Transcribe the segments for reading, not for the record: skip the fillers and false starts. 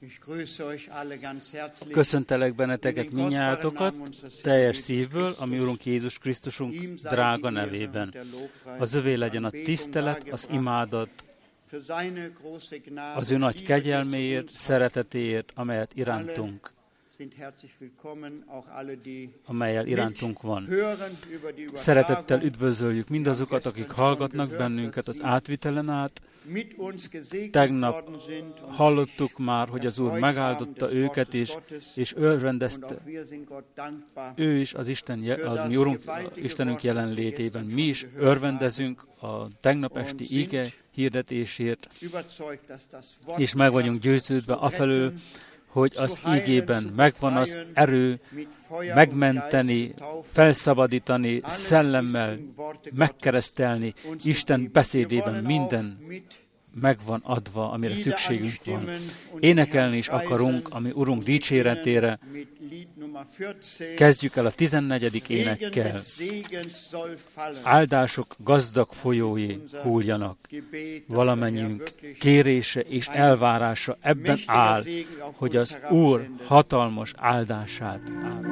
Köszöntelek benneteket mindnyájatokat, teljes szívből, a mi Urunk Jézus Krisztusunk drága nevében. Az övé legyen a tisztelet, az imádat, az ő nagy kegyelméért, szeretetéért, amelyel irántunk van. Szeretettel üdvözöljük mindazokat, akik hallgatnak bennünket az átvitelen át. Tegnap hallottuk már, hogy az Úr megáldotta őket is, és örvendezte. Ő is az mi Urunk, Istenünk jelenlétében. Mi is örvendezünk a tegnap esti ige hirdetésért, és meg vagyunk győződve afelől, hogy az ígében megvan az erő megmenteni, felszabadítani, szellemmel megkeresztelni, Isten beszédében minden megvan adva, amire szükségünk van. Énekelni is akarunk, ami Urunk dicséretére. Kezdjük el a 14. énekkel. Áldások gazdag folyói hulljanak. Valamennyiünk kérése és elvárása ebben áll, hogy az Úr hatalmas áldását áll.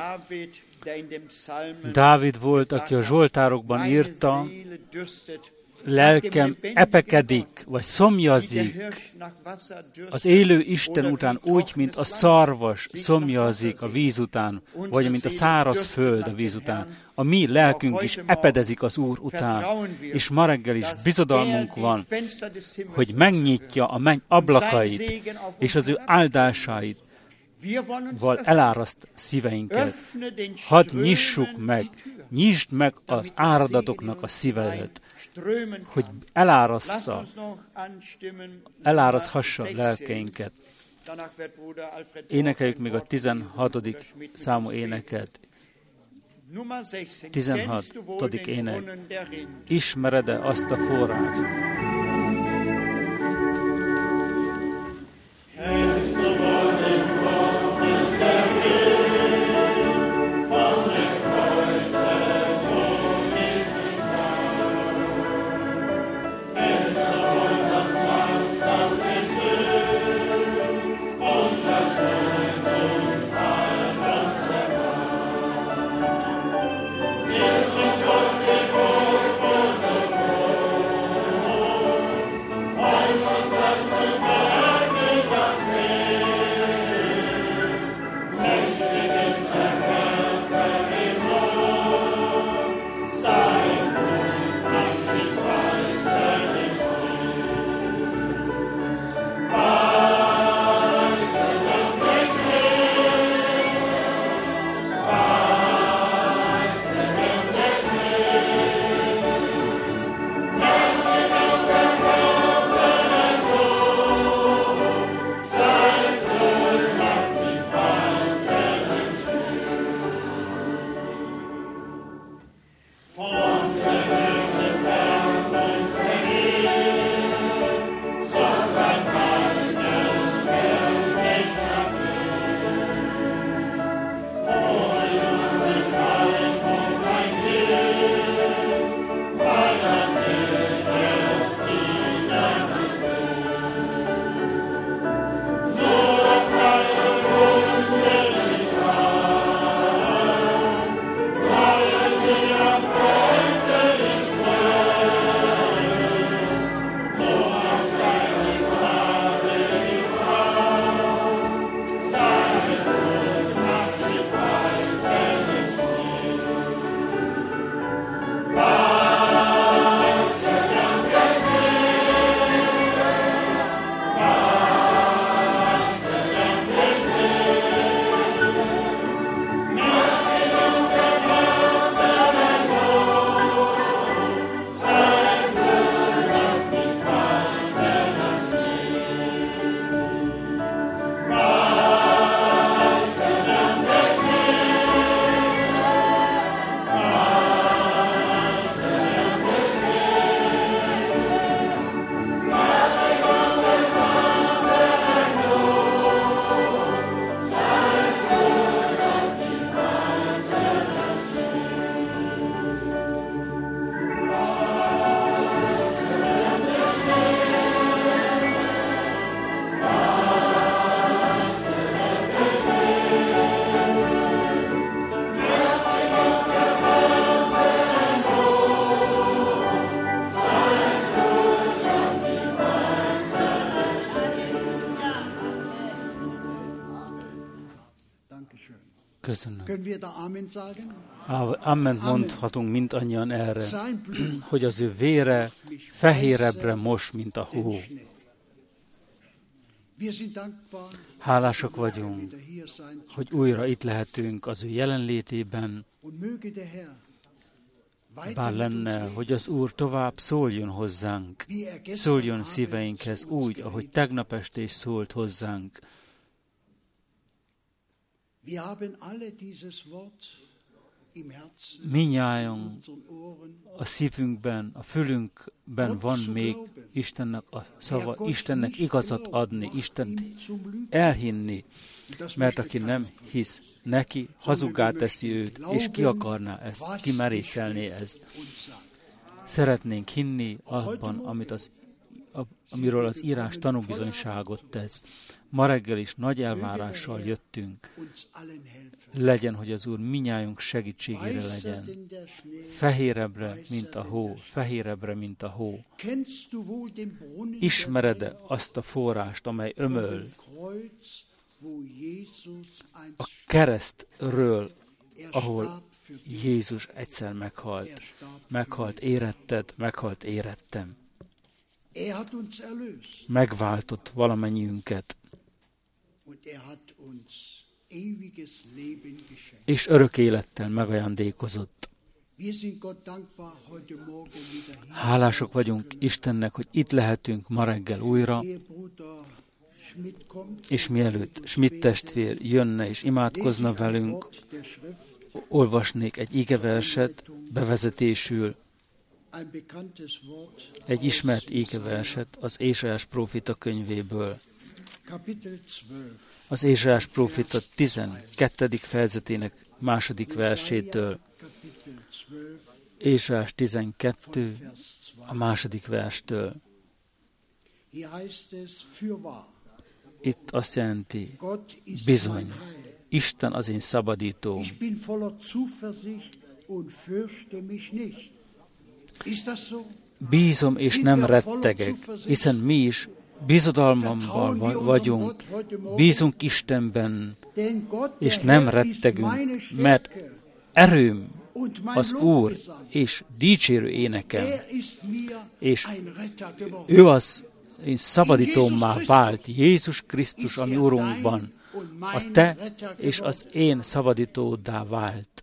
Dávid volt, aki a Zsoltárokban írta, lelkem epekedik, vagy szomjazik az élő Isten után úgy, mint a szarvas szomjazik a víz után, vagy mint a száraz föld a víz után. A mi lelkünk is epedezik az Úr után, és ma reggel is bizodalmunk van, hogy megnyitja a menny ablakait, és az ő áldásait eláraszt szíveinket. Hadd nyissuk meg, nyisd meg az áradatoknak a szívedet, hogy elárazhassa lelkeinket. Énekeljük még a 16. számú éneket. 16. ének. Ismered-e azt a forrást? Köszönöm. Amen mondhatunk mindannyian erre, hogy az ő vére fehérebbre mos, mint a hó. Hálásak vagyunk, hogy újra itt lehetünk az ő jelenlétében. Bár lenne, hogy az Úr tovább szóljon hozzánk, szóljon szíveinkhez úgy, ahogy tegnap este is szólt hozzánk. Mindnyájan a szívünkben, a fülünkben van még Istennek a szava, Istennek igazat adni, Istent elhinni, mert aki nem hisz neki, hazuggá teszi őt, és ki akarná ezt, ki merészelné ezt. Szeretnénk hinni abban, amit az amiről az írás tanúbizonyságot tesz. Ma reggel is nagy elvárással jöttünk. Legyen, hogy az Úr minnyájunk segítségére legyen. Fehérebbre, mint a hó, fehérebbre, mint a hó. Ismered-e azt a forrást, amely ömöl a keresztről, ahol Jézus egyszer meghalt. Meghalt éretted, meghalt érettem. Megváltott valamennyiünket. És örök élettel megajándékozott. Hálások vagyunk Istennek, hogy itt lehetünk ma reggel újra, és mielőtt Schmidt testvér jönne és imádkozna velünk, olvasnék egy igeverset bevezetésül, egy ismert igeverset az Ézsaiás prófita könyvéből. Az Ézsaiás prófita 12. fejezetének 2. versétől. Ézsaiás 12. a 2. verstől. Itt azt jelenti, bizony, Isten az én szabadítóm. Bízom és nem rettegek, hiszen mi is bizodalmamban vagyunk, bízunk Istenben, és nem rettegünk, mert erőm az Úr, és dicsérő énekem, és ő az én szabadítómmá vált, Jézus Krisztus, a mi Urunkban, a te és az én szabadítóddá vált.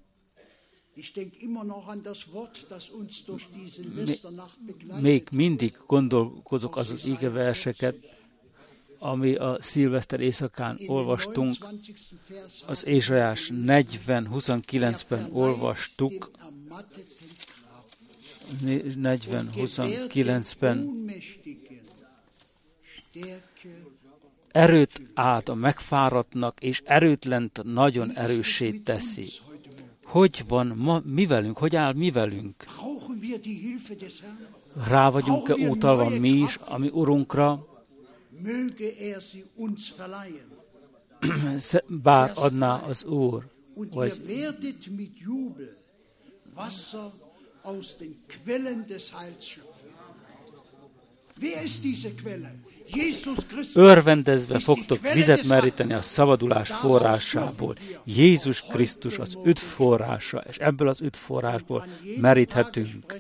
Még mindig gondolkozok az igeverseket, ami a szilveszter éjszakán olvastunk, az Ézsaiás 40:29-ben olvastuk, 40:29-ben erőt át a megfáradtnak, és erőtlent nagyon erőssé teszi. Hogy van ma mi velünk? Hogy áll mi velünk? Rá vagyunk-e utalva mi is, a mi Urunkra? Bár adná az Úr, vagy örvendezve fogtok vizet meríteni a szabadulás forrásából. Jézus Krisztus az üdv forrása, és ebből az üdv forrásból meríthetünk.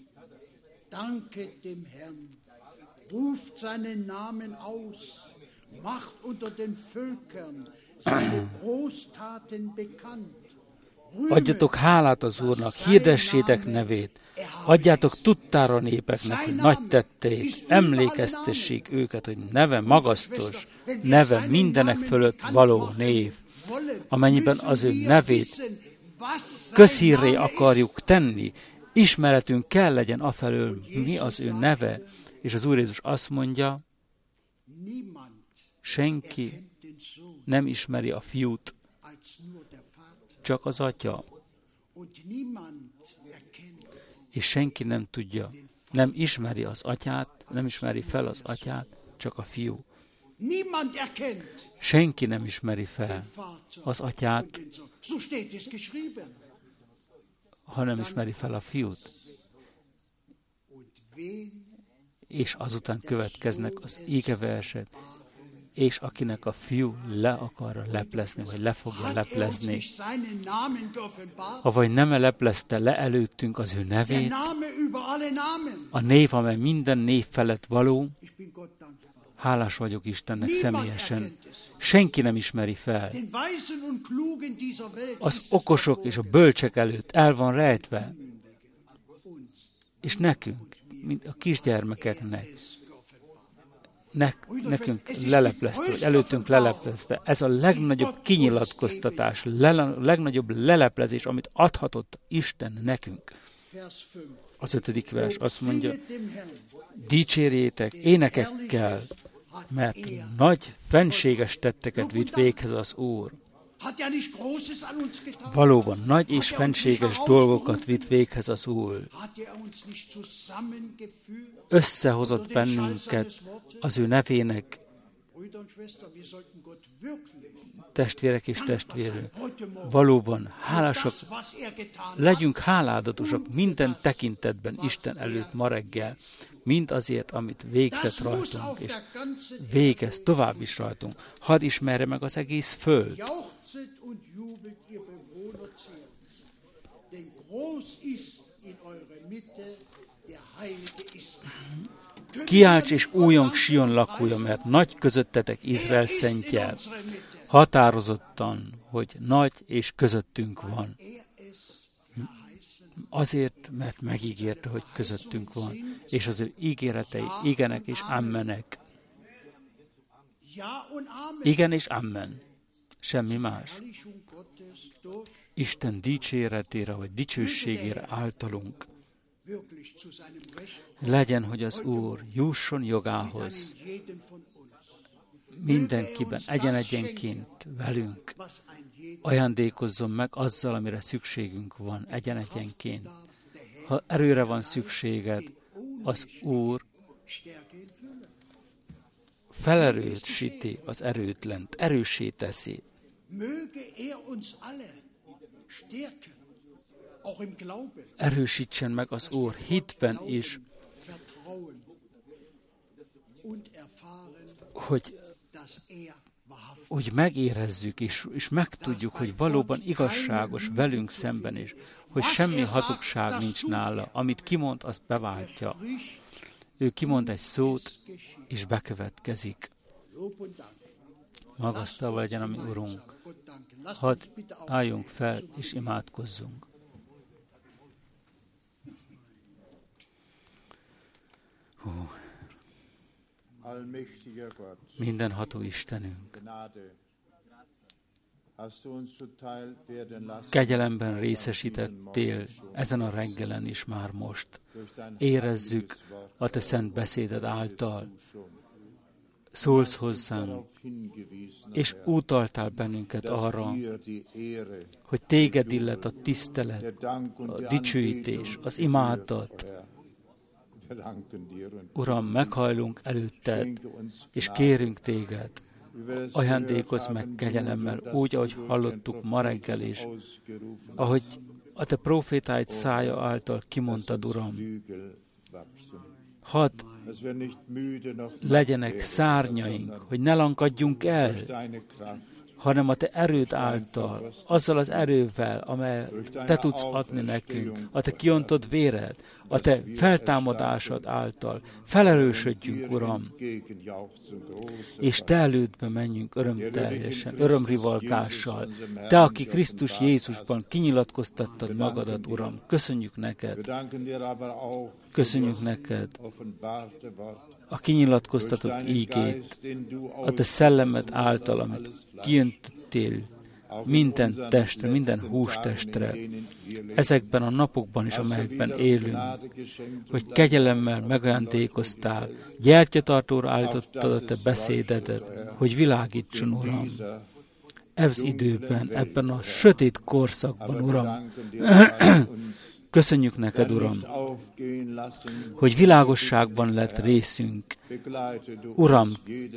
Adjatok hálát az Úrnak, hirdessétek nevét, adjátok tudtára a népeknek, hogy nagy tették, emlékeztessék őket, hogy neve magasztos, neve mindenek fölött való név. Amennyiben az ő nevét közhírré akarjuk tenni, ismeretünk kell legyen afelől, mi az ő neve. És az Úr Jézus azt mondja, senki nem ismeri a fiút, csak az Atya. És senki nem tudja, nem ismeri az Atyát, nem ismeri fel az Atyát, csak a Fiú. Senki nem ismeri fel az Atyát, ha nem ismeri fel a Fiút. És azután következnek az ígeversek, és akinek a Fiú le akar leplezni, vagy le fogja leplezni. Avagy nem leplezte le előttünk az ő nevét, a név, amely minden név felett való, hálás vagyok Istennek személyesen. Senki nem ismeri fel. Az okosok és a bölcsek előtt el van rejtve. És nekünk, mint a kisgyermekeknek, nekünk leleplezte, vagy előttünk leleplezte. Ez a legnagyobb kinyilatkoztatás, legnagyobb leleplezés, amit adhatott Isten nekünk. Az 5. vers azt mondja, dicsérjétek énekekkel, mert nagy fenséges tetteket vitt véghez az Úr. Valóban nagy és fenséges dolgokat vitt véghez az Úr. Összehozott bennünket az ő nevének, testvérek és testvérek. Valóban hálásak, legyünk háládatosak minden tekintetben Isten előtt ma reggel, mind azért, amit végzett rajtunk, és végez tovább is rajtunk. Hadd ismerje meg az egész föld. Kiálts és újjong Sion lakója, mert nagy közöttetek Izrael szentje. Határozottan, hogy nagy és közöttünk van. Azért, mert megígérte, hogy közöttünk van, és az ő ígéretei igenek és ammenek. Igen és amen. Semmi más. Isten dicséretére vagy dicsőségére általunk. Legyen, hogy az Úr jusson jogához. Mindenkiben, egyen-egyenként velünk. Ajándékozzon meg azzal, amire szükségünk van, egyen-egyenként. Ha erőre van szükséged, az Úr felerősíti az erőtlent, erőssé teszi. Erősítsen meg az Úr hitben is, hogy megérezzük és megtudjuk, hogy valóban igazságos velünk szemben is, hogy semmi hazugság nincs nála. Amit kimond, azt beváltja. Ő kimond egy szót, és bekövetkezik. Magasztalva legyen a mi Urunk. Hadd álljunk fel, és imádkozzunk. Mindenható Istenünk, kegyelemben részesítettél ezen a reggelen is már most. Érezzük a te szent beszéded által. Szólsz hozzánk, és utaltál bennünket arra, hogy téged illet a tisztelet, a dicsőítés, az imádat. Uram, meghajlunk előtted, és kérünk téged, ajándékozz meg kegyelemmel, úgy, ahogy hallottuk ma reggel is, ahogy a te profétáid szája által kimondtad, Uram. Hadd legyenek szárnyaink, hogy ne lankadjunk el, hanem a te erőd által, azzal az erővel, amely te tudsz adni nekünk, a te kiontott véred, a te feltámadásod által felerősödjünk, Uram, és te elődbe menjünk örömteljesen, örömrivalgással. Te, aki Krisztus Jézusban kinyilatkoztattad magadat, Uram, köszönjük neked. Köszönjük neked a kinyilatkoztatott ígét, a te szellemed által, amit kijöntöttél minden testre, minden hústestre, ezekben a napokban is, amelyekben élünk, hogy kegyelemmel megajándékoztál, gyertyatartóra állítottad a te beszédedet, hogy világítson, Uram. Ez időben, ebben a sötét korszakban, Uram, köszönjük neked, Uram, hogy világosságban lett részünk. Uram,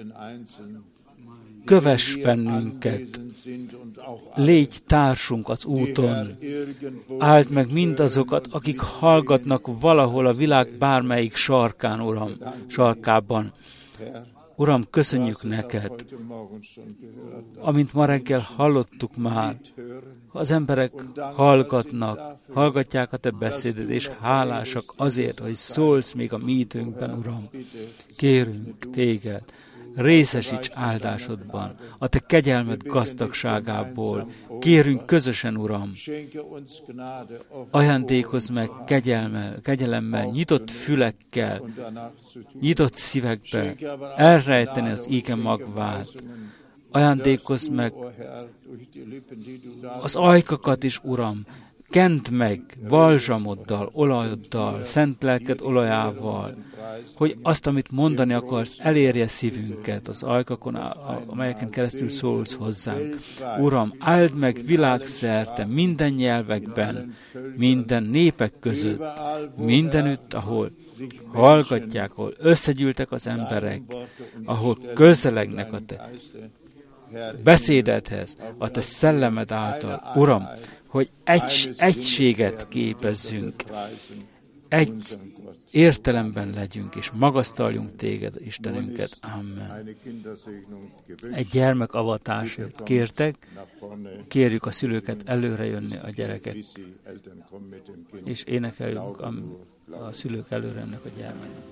kövess bennünket, légy társunk az úton, áld meg mindazokat, akik hallgatnak valahol a világ bármelyik sarkán, Uram, sarkában. Uram, köszönjük neked, amint ma reggel hallottuk már, az emberek hallgatják a te beszédet, és hálásak azért, hogy szólsz még a mi időnkben, Uram. Kérünk téged, részesíts áldásodban, a te kegyelmed gazdagságából. Kérünk közösen, Uram, ajándékozz meg kegyelemmel, nyitott fülekkel, nyitott szívekbe, elrejteni az íge magvát. Ajándékozz meg az ajkakat is, Uram, kent meg balzsamoddal, olajoddal, szent lelked olajával, hogy azt, amit mondani akarsz, elérje szívünket az ajkakon, amelyeken keresztül szólsz hozzánk. Uram, áld meg világszerte, minden nyelvekben, minden népek között, mindenütt, ahol hallgatják, ahol összegyűltek az emberek, ahol közelegnek a te beszédedhez, a te szellemed által. Uram, hogy egységet képezzünk, egy értelemben legyünk, és magasztaljunk téged, Istenünket. Amen. Egy gyermekavatásért kértek, kérjük a szülőket előre jönni a gyerekek, és énekeljünk a szülők előre jönnek a gyermekek.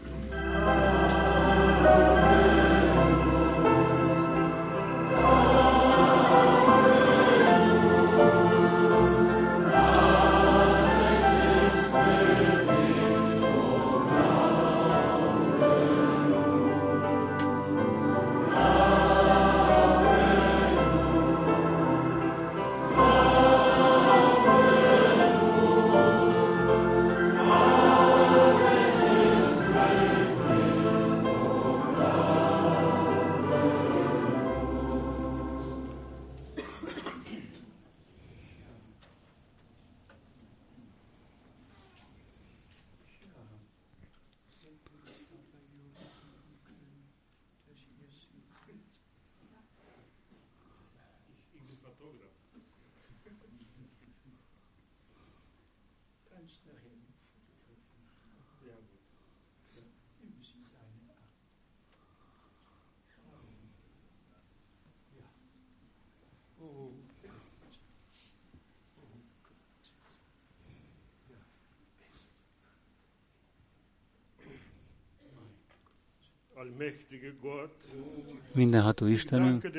Mindenható Istenünk,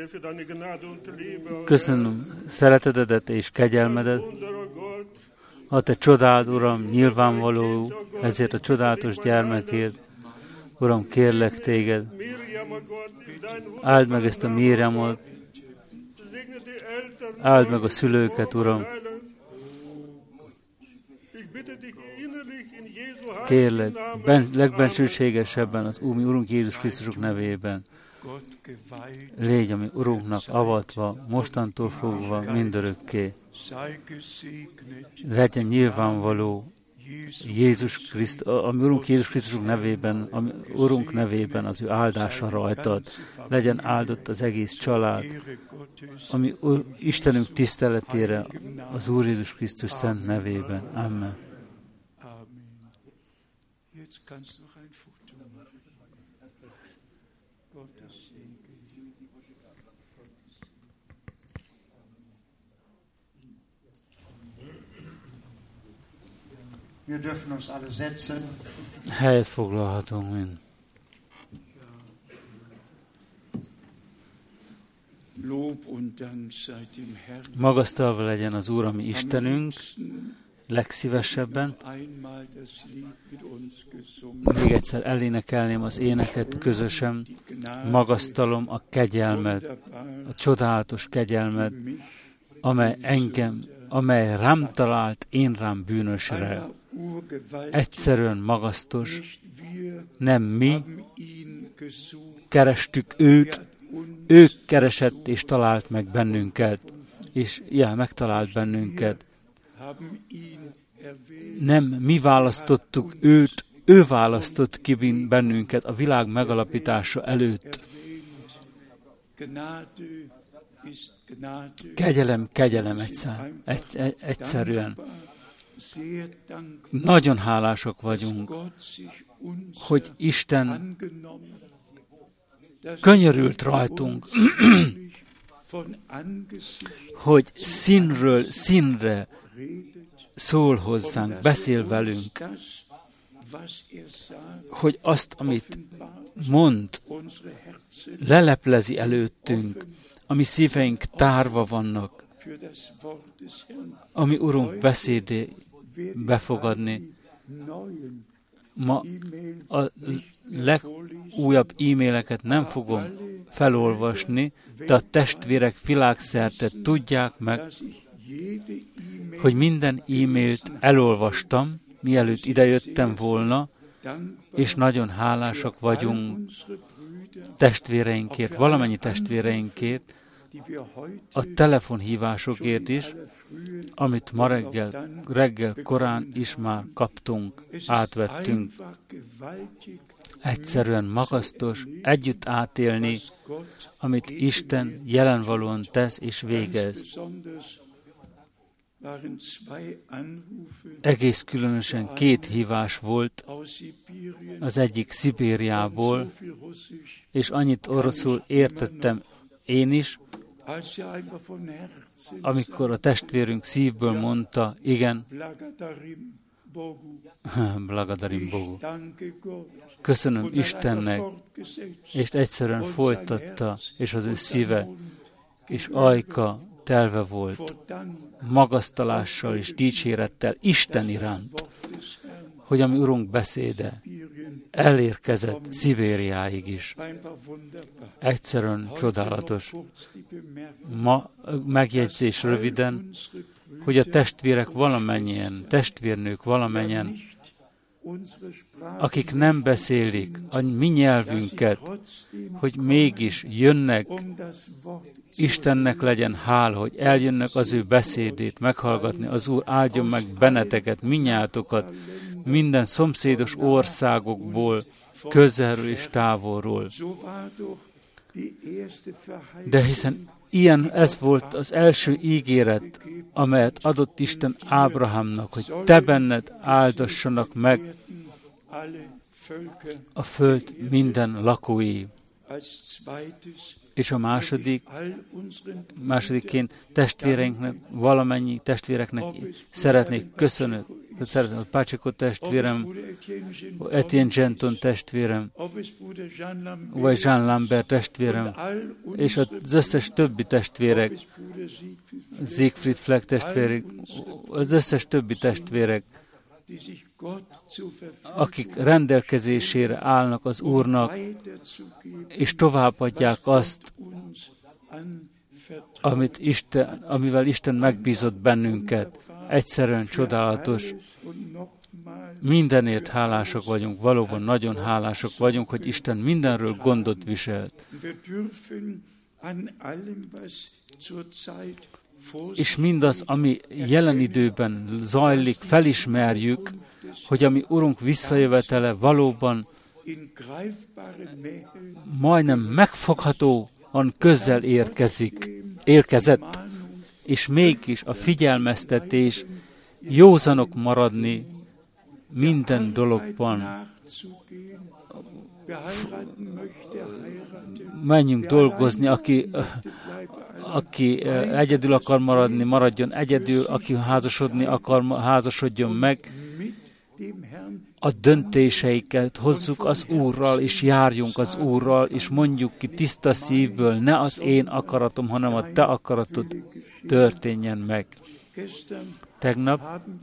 köszönöm szeretetedet és kegyelmedet, a te csodád, Uram, nyilvánvaló ezért a csodálatos gyermekért. Uram, kérlek téged, áld meg ezt a Miriamot, áld meg a szülőket, Uram. Kérlek, legbensőségesebben az mi Urunk Jézus Krisztusok nevében, légy a mi Urunknak avatva, mostantól fogva, mindörökké. Legyen nyilvánvaló Jézus Krisztus, a mi Urunk Jézus Krisztusok nevében, a mi Urunk nevében az ő áldása rajtad. Legyen áldott az egész család, ami Istenünk tiszteletére az Úr Jézus Krisztus szent nevében. Amen. Wir dürfen uns alle setzen. Helyet foglalhatunk mind. Magasztalva legyen az Úr, ami Istenünk, legszívesebben. Még egyszer elénekelném az éneket közösen. Magasztalom a kegyelmed, a csodálatos kegyelmed, amely rám talált, én rám bűnösre. Egyszerűen magasztos, nem mi kerestük őt, ő keresett és talált meg bennünket, és megtalált bennünket. Nem mi választottuk őt, ő választott ki bennünket a világ megalapítása előtt. Kegyelem egyszerűen. Nagyon hálásak vagyunk, hogy Isten könyörült rajtunk, hogy színről színre szól hozzánk, beszél velünk, hogy azt, amit mond, leleplezi előttünk, ami szíveink tárva vannak, ami Urunk beszédé befogadni. Ma a legújabb e-maileket nem fogom felolvasni, de a testvérek világszerte tudják meg, hogy minden e-mailt elolvastam, mielőtt idejöttem volna, és nagyon hálásak vagyunk testvéreinkért, valamennyi testvéreinkért, a telefonhívásokért is, amit ma reggel korán is már kaptunk, átvettünk. Egyszerűen magasztos együtt átélni, amit Isten jelenvalóan tesz és végez. Egész különösen 2 hívás volt, az egyik Szibériából, és annyit oroszul értettem én is, amikor a testvérünk szívből mondta, igen, Blagadarim Bogu. Köszönöm Istennek, és egyszerűen folytatta, és az ő szíve és ajka telve volt magasztalással és dicsérettel Isten iránt, hogy a mi Urunk beszéde elérkezett Szibériáig is. Egyszerűen csodálatos. Ma megjegyzés röviden, hogy a testvérek valamennyien, testvérnők valamennyien, akik nem beszélik a mi nyelvünket, hogy mégis jönnek, Istennek legyen hál, hogy eljönnek az ő beszédét meghallgatni. Az Úr áldjon meg benneteket, minnyátokat, minden szomszédos országokból, közelről és távolról. De hiszen ez volt az első ígéret, amelyet adott Isten Ábrahámnak, hogy te benned áldassanak meg a föld minden lakói. És a másodikként testvéreinknek, valamennyi testvéreknek szeretnék köszönni. Szeretném, Pácsikó testvérem, Etienne Genton testvérem, vagy Jean Lambert testvérem, és az összes többi testvérek, Siegfried Fleck testvérek, az összes többi testvérek, akik rendelkezésére állnak az Úrnak, és továbbadják azt, amivel Isten megbízott bennünket. Egyszerűen csodálatos. Mindenért hálásak vagyunk, valóban nagyon hálásak vagyunk, hogy Isten mindenről gondot viselt. És mindaz, ami jelen időben zajlik, felismerjük, hogy a mi Urunk visszajövetele valóban majdnem megfoghatóan közel érkezett, és mégis a figyelmeztetés józanok maradni minden dologban. Menjünk dolgozni, aki egyedül akar maradni, maradjon egyedül, aki házasodni akar, házasodjon meg. A döntéseiket hozzuk az Úrral, és járjunk az Úrral, és mondjuk ki tiszta szívből, ne az én akaratom, hanem a te akaratod történjen meg. Tegnap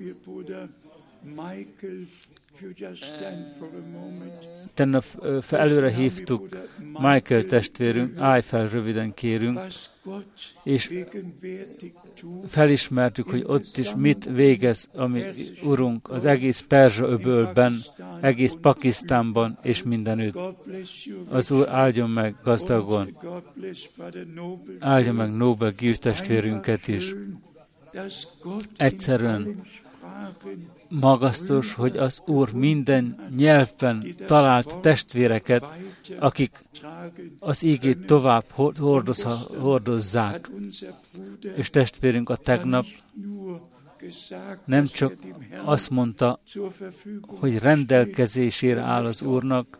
előre hívtuk Michael testvérünk, állj fel, röviden kérünk, és felismertük, hogy ott is mit végez a mi Urunk az egész Perzsa-öbölben, egész Pakisztánban és mindenütt. Az Úr áldjon meg gazdagon, áldjon meg Nobel Gil testvérünket is. Egyszerűen magasztos, hogy az Úr minden nyelvben talált testvéreket, akik az ígét tovább hordozzák. És testvérünk a tegnap nem csak azt mondta, hogy rendelkezésére áll az Úrnak,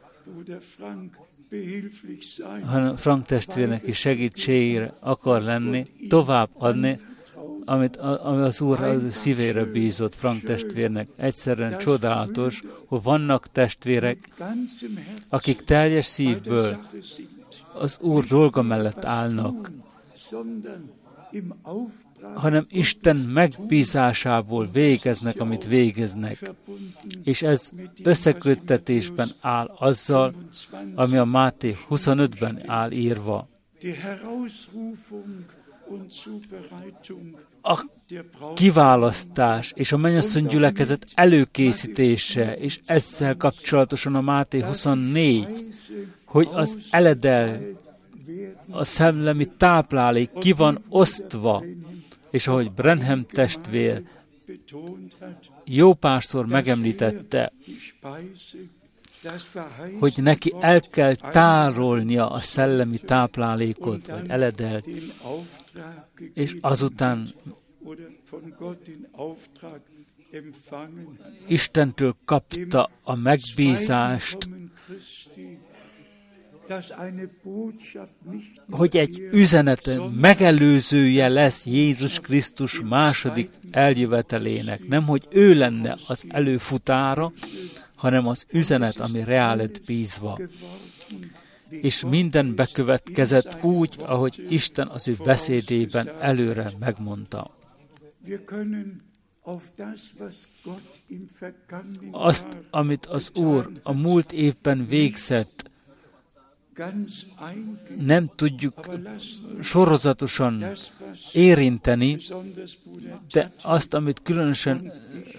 hanem Frank testvérnek is segítségére akar lenni, tovább adni, ami az Úr az szívére bízott Frank testvérnek. Egyszerűen csodálatos, hogy vannak testvérek, akik teljes szívből az Úr dolga mellett állnak, hanem Isten megbízásából végeznek, amit végeznek. És ez összeköttetésben áll azzal, ami a Máté 25-ben áll írva. a kiválasztás és a mennyasszony gyülekezet előkészítése, és ezzel kapcsolatosan a Máté 24, hogy az eledel, a szellemi táplálék ki van osztva, és ahogy Branham testvér jó párszor megemlítette, hogy neki el kell tárolnia a szellemi táplálékot, vagy eledelt, és azután Istentől kapta a megbízást, hogy egy üzenet megelőzője lesz Jézus Krisztus második eljövetelének. Nem, hogy ő lenne az előfutára, hanem az üzenet, ami rá lett bízva. És minden bekövetkezett úgy, ahogy Isten az ő beszédében előre megmondta. Azt, amit az Úr a múlt évben végzett, nem tudjuk sorozatosan érinteni, de azt, amit különösen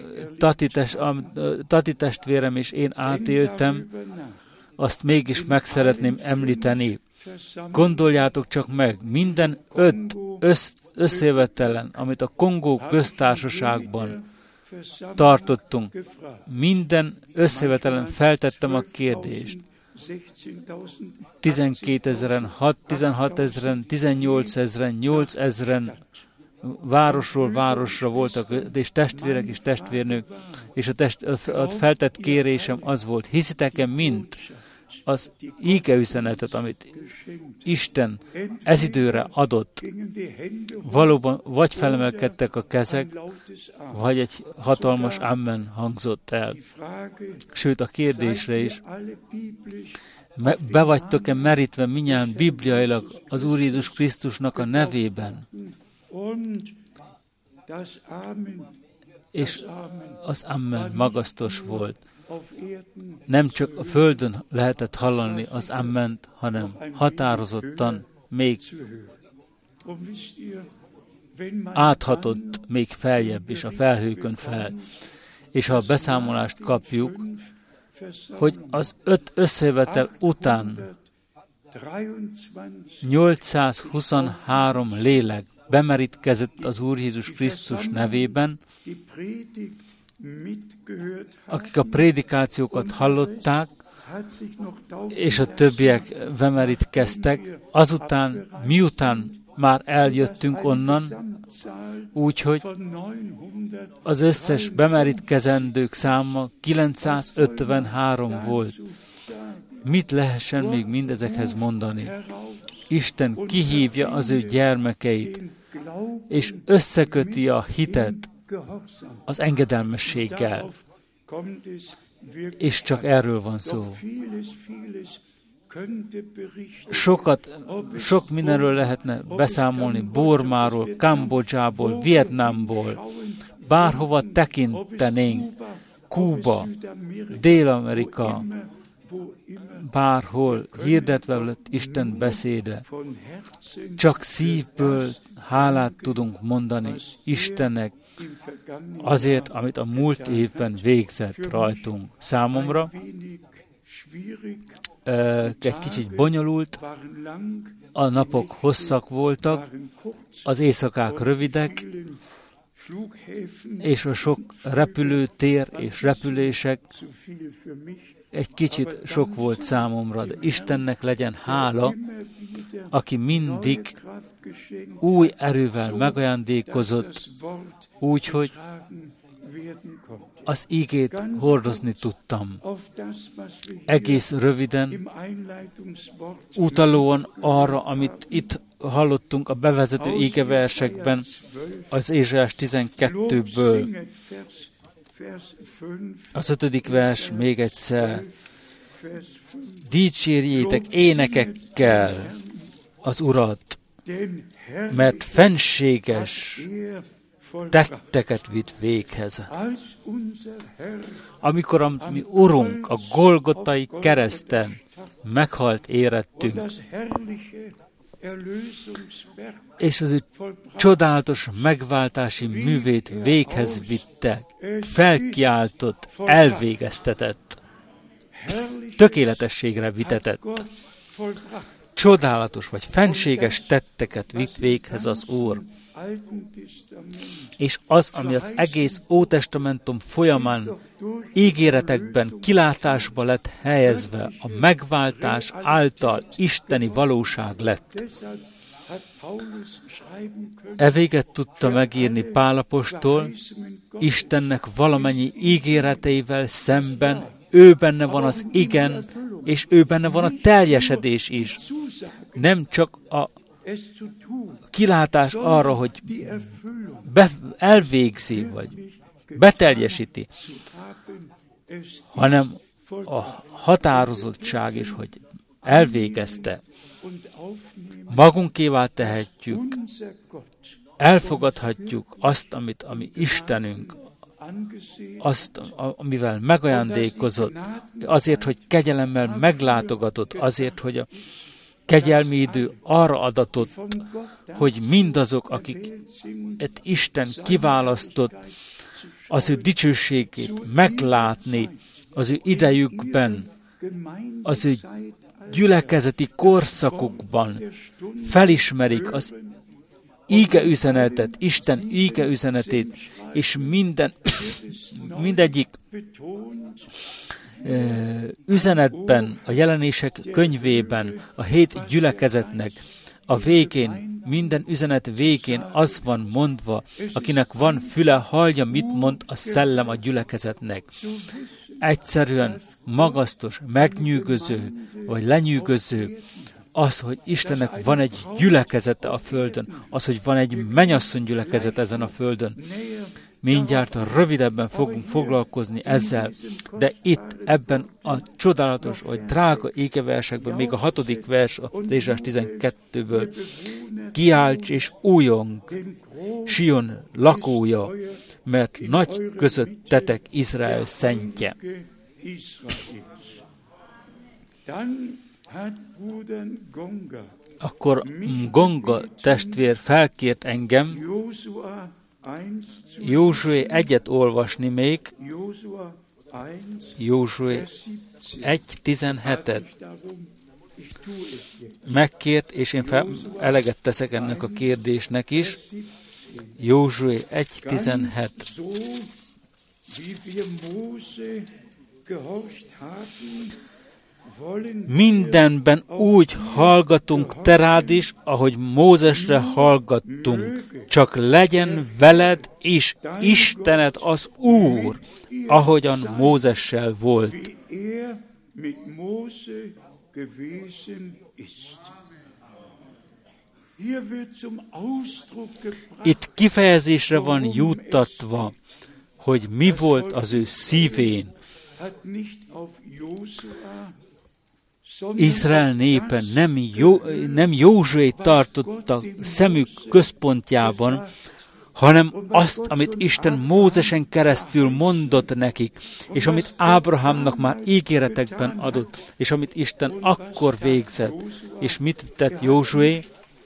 Tati testvérem és én átéltem, azt mégis meg szeretném említeni. Gondoljátok csak meg, minden 5 összejövetelen, amit a Kongó köztársaságban tartottunk, minden összejövetelen feltettem a kérdést. 12 000, 16 000, 18 000, 8 000 városról városra voltak, és testvérek és testvérnők, és a feltett kérésem az volt, hiszitek-e mind az ígeüzenetet, amit Isten ez időre adott, valóban vagy felemelkedtek a kezek, vagy egy hatalmas amen hangzott el. Sőt, a kérdésre is, be vagytok-e merítve mindjárt bibliailag az Úr Jézus Krisztusnak a nevében? És az amen magasztos volt. Nem csak a földön lehetett hallani az amment, hanem határozottan még áthatott még feljebb is a felhőkön fel. És ha a beszámolást kapjuk, hogy az 5 összejövetel után 823 lélek bemerítkezett az Úr Jézus Krisztus nevében, akik a prédikációkat hallották, és a többiek bemerítkeztek, azután, miután már eljöttünk onnan, úgyhogy az összes bemerítkezendők száma 953 volt. Mit lehessen még mindezekhez mondani? Isten kihívja az ő gyermekeit, és összeköti a hitet az engedelmességgel. És csak erről van szó. Sok mindenről lehetne beszámolni, Burmáról, Kambodzsából, Vietnámból, bárhova tekintenénk, Kuba, Dél-Amerika, bárhol hirdetve lett Isten beszéde. Csak szívből hálát tudunk mondani Istennek azért, amit a múlt évben végzett rajtunk. Számomra egy kicsit bonyolult, a napok hosszak voltak, az éjszakák rövidek, és a sok repülőtér és repülések egy kicsit sok volt számomra, de Istennek legyen hála, aki mindig új erővel megajándékozott, úgyhogy az ígét hordozni tudtam. Egész röviden, utalóan arra, amit itt hallottunk a bevezető ígeversekben, az Ézsaiás 12-ből. Az 5. vers még egyszer. Dicsérjétek énekekkel az Urat, mert fenséges tetteket vitt véghez. Amikor a mi Urunk a Golgotai kereszten meghalt érettünk, és az ő csodálatos megváltási művét véghez vitte, felkiáltott, elvégeztetett, tökéletességre vitetett, csodálatos vagy fenséges tetteket vitt véghez az Úr. És az, ami az egész Ótestamentum folyamán ígéretekben kilátásba lett helyezve, a megváltás által isteni valóság lett. E véget tudta megírni Pál apostol, Istennek valamennyi ígéreteivel szemben, ő benne van az igen, és ő benne van a teljesedés is. Nem csak a kilátás arra, hogy elvégzi, vagy beteljesíti, hanem a határozottság is, hogy elvégezte. Magunkévá tehetjük, elfogadhatjuk azt, ami Istenünk, azt, amivel megajándékozott, azért, hogy kegyelemmel meglátogatott, azért, hogy a kegyelmi idő arra adatott, hogy mindazok, akiket Isten kiválasztott, az ő dicsőségét meglátni az ő idejükben, az ő gyülekezeti korszakukban felismerik az íge üzenetet, Isten íge üzenetét, és mindegyik üzenetben, a jelenések könyvében, a 7 gyülekezetnek a végén, minden üzenet végén az van mondva, akinek van füle, hallja, mit mond a szellem a gyülekezetnek. Egyszerűen magasztos, megnyűgöző, vagy lenyűgöző az, hogy Istennek van egy gyülekezete a földön, az, hogy van egy mennyasszony gyülekezet ezen a földön. Mindjárt rövidebben fogunk foglalkozni ezzel, de itt ebben a csodálatos, vagy drága ékeversekben, még a 6. vers a Ézsaiás 12-ből, kiálts és újjong, Sion lakója, mert nagy közöttetek Izrael szentje. Akkor Gonga testvér felkért engem Józsué 1-et olvasni még, Józsué 1:17-et. Megkért, és én eleget teszek ennek a kérdésnek is. Józsué 1:17. Mindenben úgy hallgatunk te rád is, ahogy Mózesre hallgattunk. Csak legyen veled és Istened az Úr, ahogyan Mózessel volt. Itt kifejezésre van juttatva, hogy mi volt az ő szívén. Izrael népe nem Józsuét tartotta szemük központjában, hanem azt, amit Isten Mózesen keresztül mondott nekik, és amit Ábrahámnak már ígéretekben adott, és amit Isten akkor végzett. És mit tett Józsué?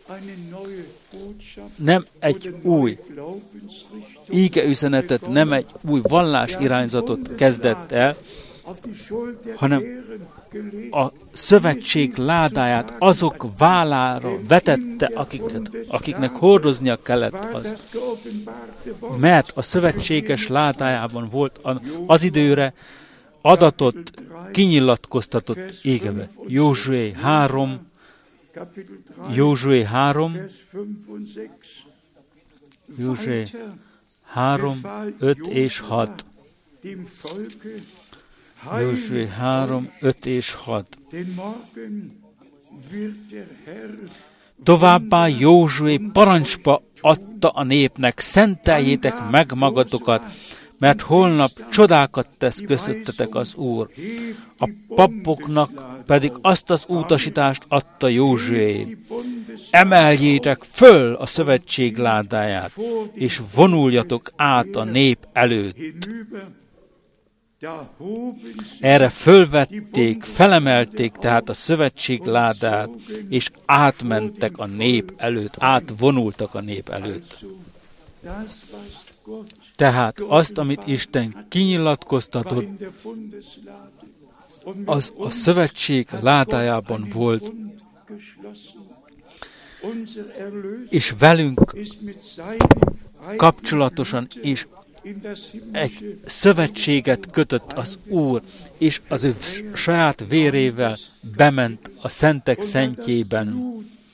Nem egy új ígeüzenetet, nem egy új vallás irányzatot kezdett el, hanem a szövetség ládáját azok vállára vetette, akiknek hordoznia kellett azt. Mert a szövetséges ládájában volt az időre adatott, kinyilatkoztatott égeve. Józsué 3, 5 és 6. Józsué 3, 5 és 6. Továbbá Józsué parancsba adta a népnek, szenteljétek meg magatokat, mert holnap csodákat tesz közöttetek az Úr. A papoknak pedig azt az utasítást adta Józsué: emeljétek föl a szövetség ládáját, és vonuljatok át a nép előtt. Erre fölvették, felemelték tehát a szövetség ládát, és átmentek a nép előtt, átvonultak a nép előtt. Tehát azt, amit Isten kinyilatkoztatott, az a szövetség ládájában volt, és velünk kapcsolatosan is egy szövetséget kötött az Úr, és az ő saját vérével bement a szentek szentjében,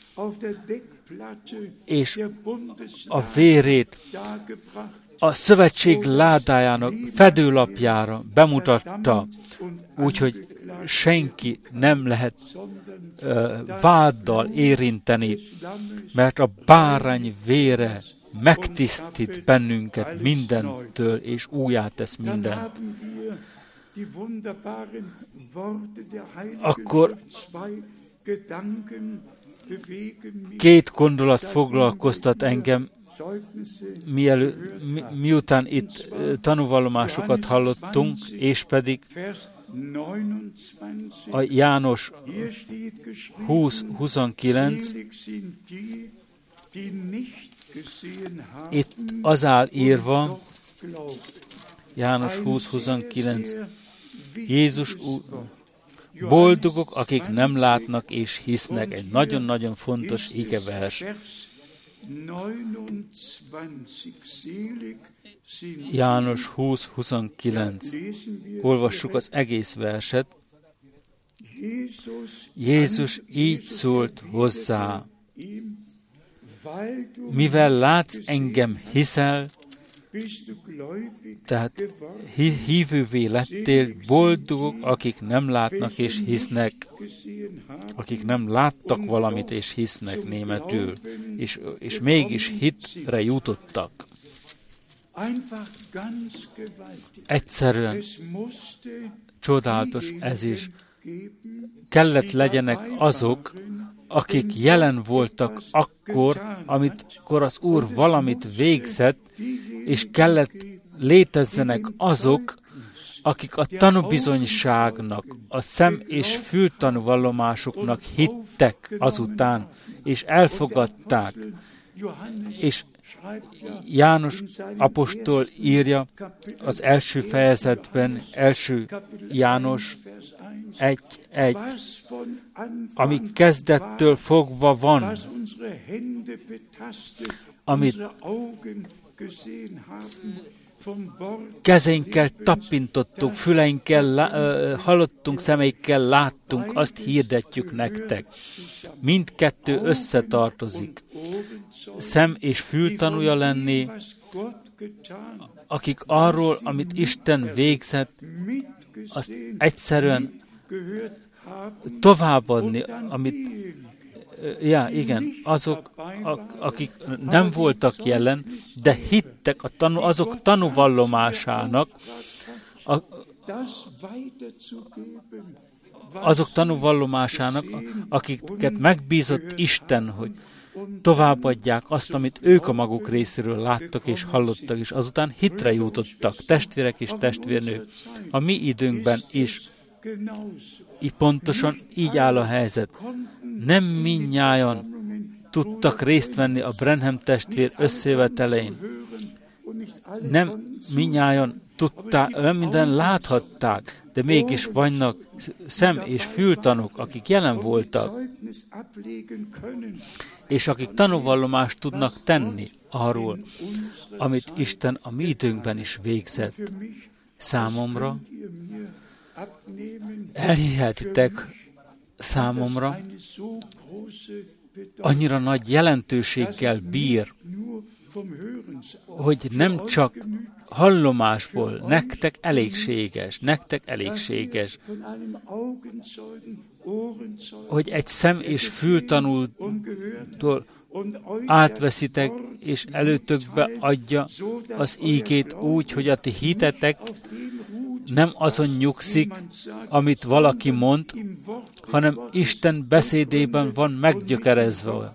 és a vérét a szövetség ládájának fedőlapjára bemutatta, úgyhogy senki nem lehet váddal érinteni, mert a bárány vére megtisztít bennünket mindentől, és újjátesz mindent. Akkor két gondolat foglalkoztat engem, miután itt tanúvallomásokat hallottunk, és pedig a János 20:29, itt az áll írva, János 20:29, Jézus boldogok, akik nem látnak és hisznek. Egy nagyon-nagyon fontos igevers. János 20:29. Olvassuk az egész verset. Jézus így szólt hozzá: mivel látsz engem, hiszel, tehát hívővé lettél, boldogok, akik nem látnak és hisznek, akik nem láttak valamit és hisznek németül, és mégis hitre jutottak. Egyszerűen csodálatos ez is. Kellett legyenek azok, akik jelen voltak akkor, amikor az Úr valamit végzett, és kellett létezzenek azok, akik a tanúbizonyságnak, a szem- és fültanúvallomásoknak hittek azután, és elfogadták. És János apostol írja az első fejezetben, első János 1:1, ami kezdettől fogva van, amit kezeinkkel tapintottuk, füleinkkel hallottunk, szemeikkel láttunk, azt hirdetjük nektek. Mindkettő összetartozik. Szem és fültanúja lenni, akik arról, amit Isten végzett, azt egyszerűen továbbadni, amit azok, akik nem voltak jelen, de hittek azok tanúvallomásának, akiket megbízott Isten, hogy továbbadják azt, amit ők a maguk részéről láttak és hallottak, és azután hitre jutottak, testvérek és testvérnők. A mi időnkben is pontosan így áll a helyzet. Nem mindnyájan tudtak részt venni a Branham testvér összejövetelein. Nem mindnyájan nem minden láthatták, de mégis vannak szem- és fültanúk, akik jelen voltak, és akik tanúvallomást tudnak tenni arról, amit Isten a mi időnkben is végzett. Számomra elhihetitek, számomra annyira nagy jelentőséggel bír, hogy nem csak hallomásból, nektek elégséges, hogy egy szem- és fültanútól átveszitek, és előtökbe adja az ígét úgy, hogy a ti hitetek nem azon nyugszik, amit valaki mond, hanem Isten beszédében van meggyökerezve,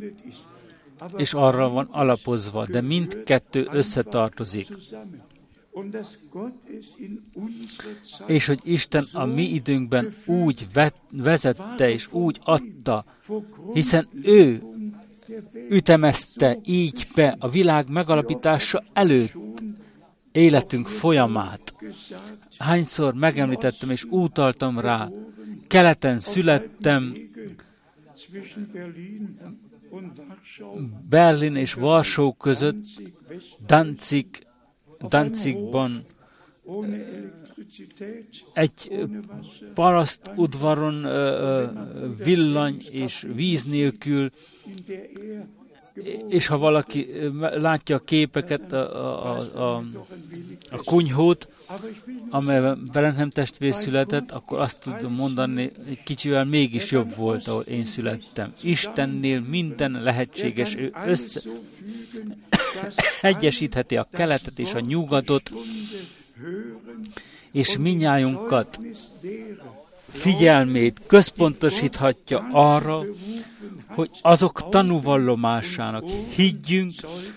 és arra van alapozva, de mindkettő összetartozik. és hogy Isten a mi időnkben úgy vezette és úgy adta, hiszen ő ütemezte így be a világ megalapítása előtt életünk folyamát. Hányszor megemlítettem és utaltam rá, keleten születtem, Berlin és Varsó között, Danzigban, egy parasztudvaron villany és víz nélkül, és ha valaki látja a képeket, a kunyhót, amelyben Branham testvér született, akkor azt tudom mondani, hogy kicsivel mégis jobb volt, ahol én születtem. Istennél minden lehetséges, ő egyesítheti a keletet és a nyugatot, és minnyájunkat figyelmét központosíthatja arra, hogy azok tanúvallomásának higgyünk,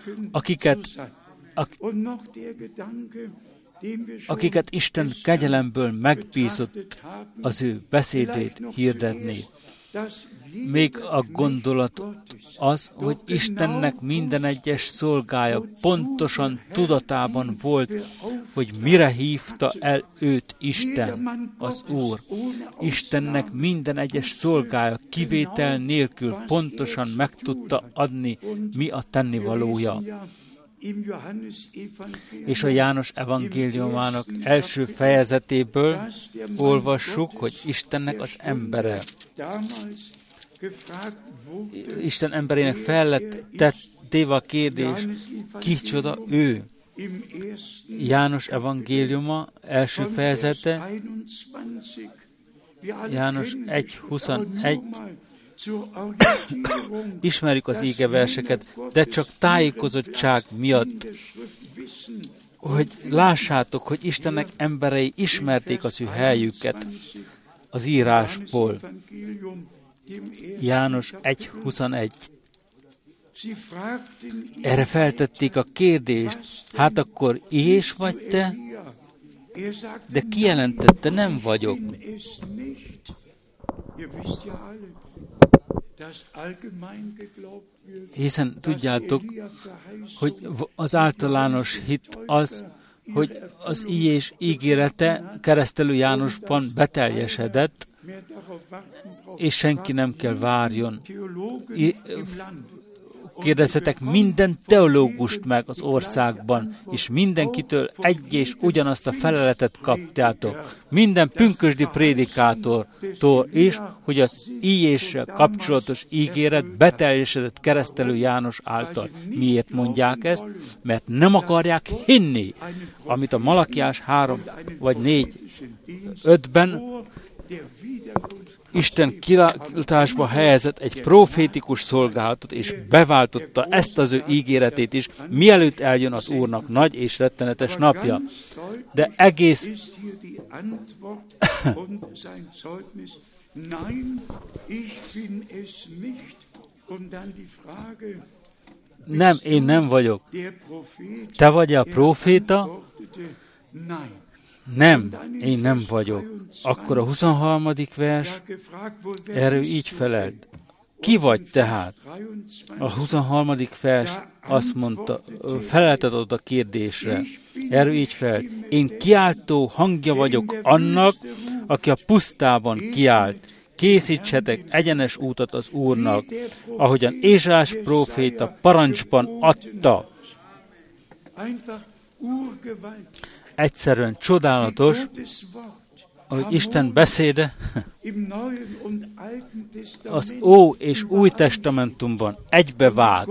akiket Isten kegyelemből megbízott az ő beszédét hirdetni. Még a gondolat az, hogy Istennek minden egyes szolgája pontosan tudatában volt, hogy mire hívta el őt Isten, az Úr. Istennek minden egyes szolgája kivétel nélkül pontosan meg tudta adni, mi a tennivalója. És a János evangéliumának első fejezetéből olvassuk, hogy Istennek az embere. Isten emberének fel lett téve a kérdés, kicsoda ő? János evangéliuma első fejezete, János 1.21. Ismerjük az ígeverseket, de csak tájékozottság miatt, hogy lássátok, hogy Istennek emberei ismerték az ő helyüket az írásból. János 1.21. Erre feltették a kérdést, hát akkor Ilyés vagy te? De kijelentette, nem vagyok. Hiszen tudjátok, hogy az általános hit az, hogy az Ilyés ígérete Keresztelő Jánosban beteljesedett, és senki nem kell várjon. Kérdezzetek minden teológust meg az országban, és mindenkitől egy és ugyanazt a feleletet kapjátok. Minden pünkösdi prédikátórtól is, hogy az Ilyéssel kapcsolatos ígéret beteljesedett Keresztelő János által. Miért mondják ezt? Mert nem akarják hinni, amit a Malakiás 3 vagy 4:5-ben Isten kilátásba helyezett egy profétikus szolgálatot, és beváltotta ezt az ő ígéretét is, mielőtt eljön az Úrnak nagy és rettenetes napja. De egész... Nem, én nem vagyok. Te vagy a próféta? Nem, én nem vagyok. Akkor a 23. vers, erről így felelt. Ki vagy tehát? A 23. vers azt mondta, feleltetett a kérdésre. Erről így felelt. Én kiáltó hangja vagyok annak, aki a pusztában kiált. Készítsetek egyenes útat az Úrnak, ahogyan Ézsaiás próféta parancsban adta. Egyszerűen csodálatos, hogy Isten beszéde az Ó és Új Testamentumban egybevág,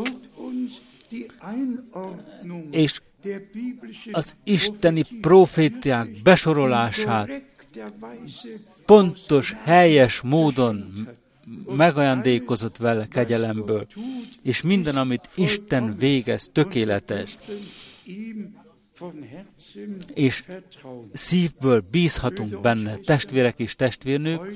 és az isteni profétiák besorolását pontos, helyes módon megajándékozott vele kegyelemből, és minden, amit Isten végez, tökéletes. És szívből bízhatunk benne, testvérek és testvérnők.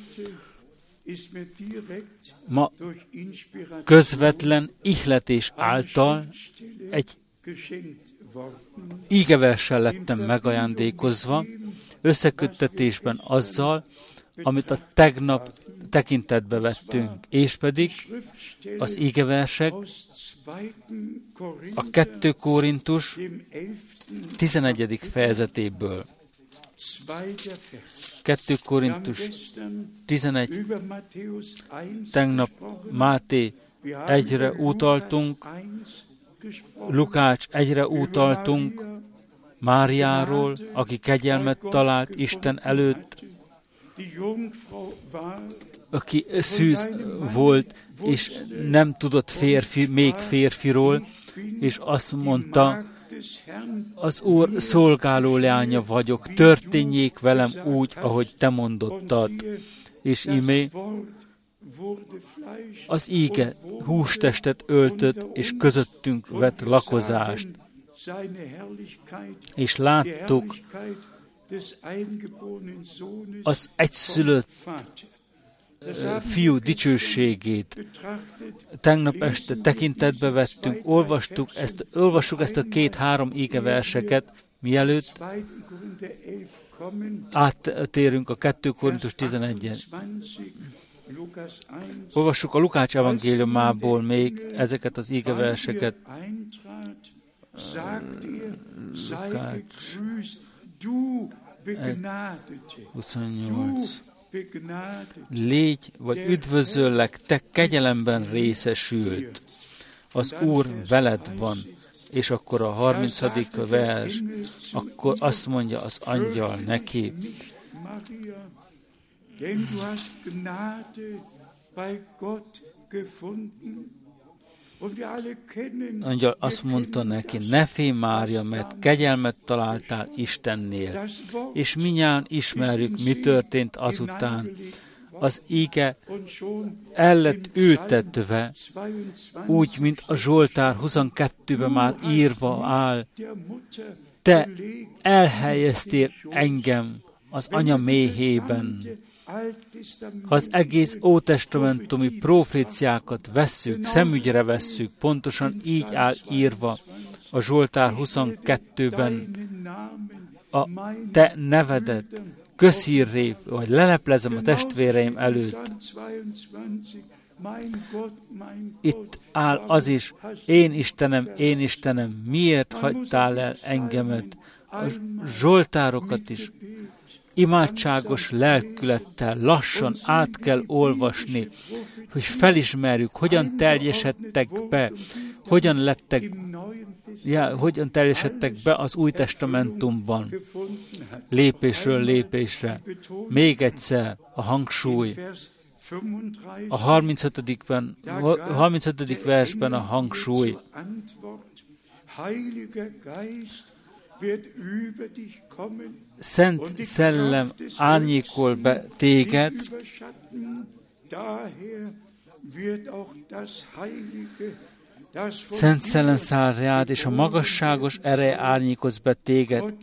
Ma közvetlen ihletés által egy ígeverssel lettem megajándékozva, összeköttetésben azzal, amit a tegnap tekintetbe vettünk, és pedig az ígeversek a 2 Korintus 11. fejezetéből. 2 Korintus 11. Tegnap Máté 1-re utaltunk, Lukács 1-re utaltunk, Máriáról, aki kegyelmet talált Isten előtt, aki szűz volt, és nem tudott még férfiról, és azt mondta, az Úr szolgáló leánya vagyok, történjék velem úgy, ahogy te mondottad. És íme az íge hústestet öltött, és közöttünk vett lakozást. És láttuk az egyszülött fiú dicsőségét. Tegnap este tekintetbe vettünk, olvassuk ezt a 2-3 ígeverseket, mielőtt áttérünk a 2 Korintus 11-en. Olvassuk a Lukács evangéliumából még ezeket az ígeverseket. Lukács 28. Légy, vagy üdvözöllek, te kegyelemben részesült. Az Úr veled van. És akkor a 30. vers, akkor azt mondja az angyal neki. Angyal azt mondta neki, ne félj Mária, mert kegyelmet találtál Istennél. És mindnyájan ismerjük, mi történt azután. Az íge el lett ültetve, úgy, mint a Zsoltár 22-ben már írva áll. Te elhelyeztél engem az anya méhében. Ha az egész ótestamentumi proféciákat vesszük, szemügyre vesszük, pontosan így áll írva a Zsoltár 22-ben a te nevedet közhírré, vagy leleplezem a testvéreim előtt. Itt áll az is, én Istenem, miért hagytál el engemet? A zsoltárokat is imádságos lelkülettel lassan át kell olvasni, hogy felismerjük, hogyan teljesedtek be, hogyan teljesedtek be az Új Testamentumban, lépésről lépésre. Még egyszer a hangsúly. A 35. versben a hangsúly. Szent Szellem árnyékol be téged, Szent Szellem száll rád, és a magasságos ereje árnyékoz be téged,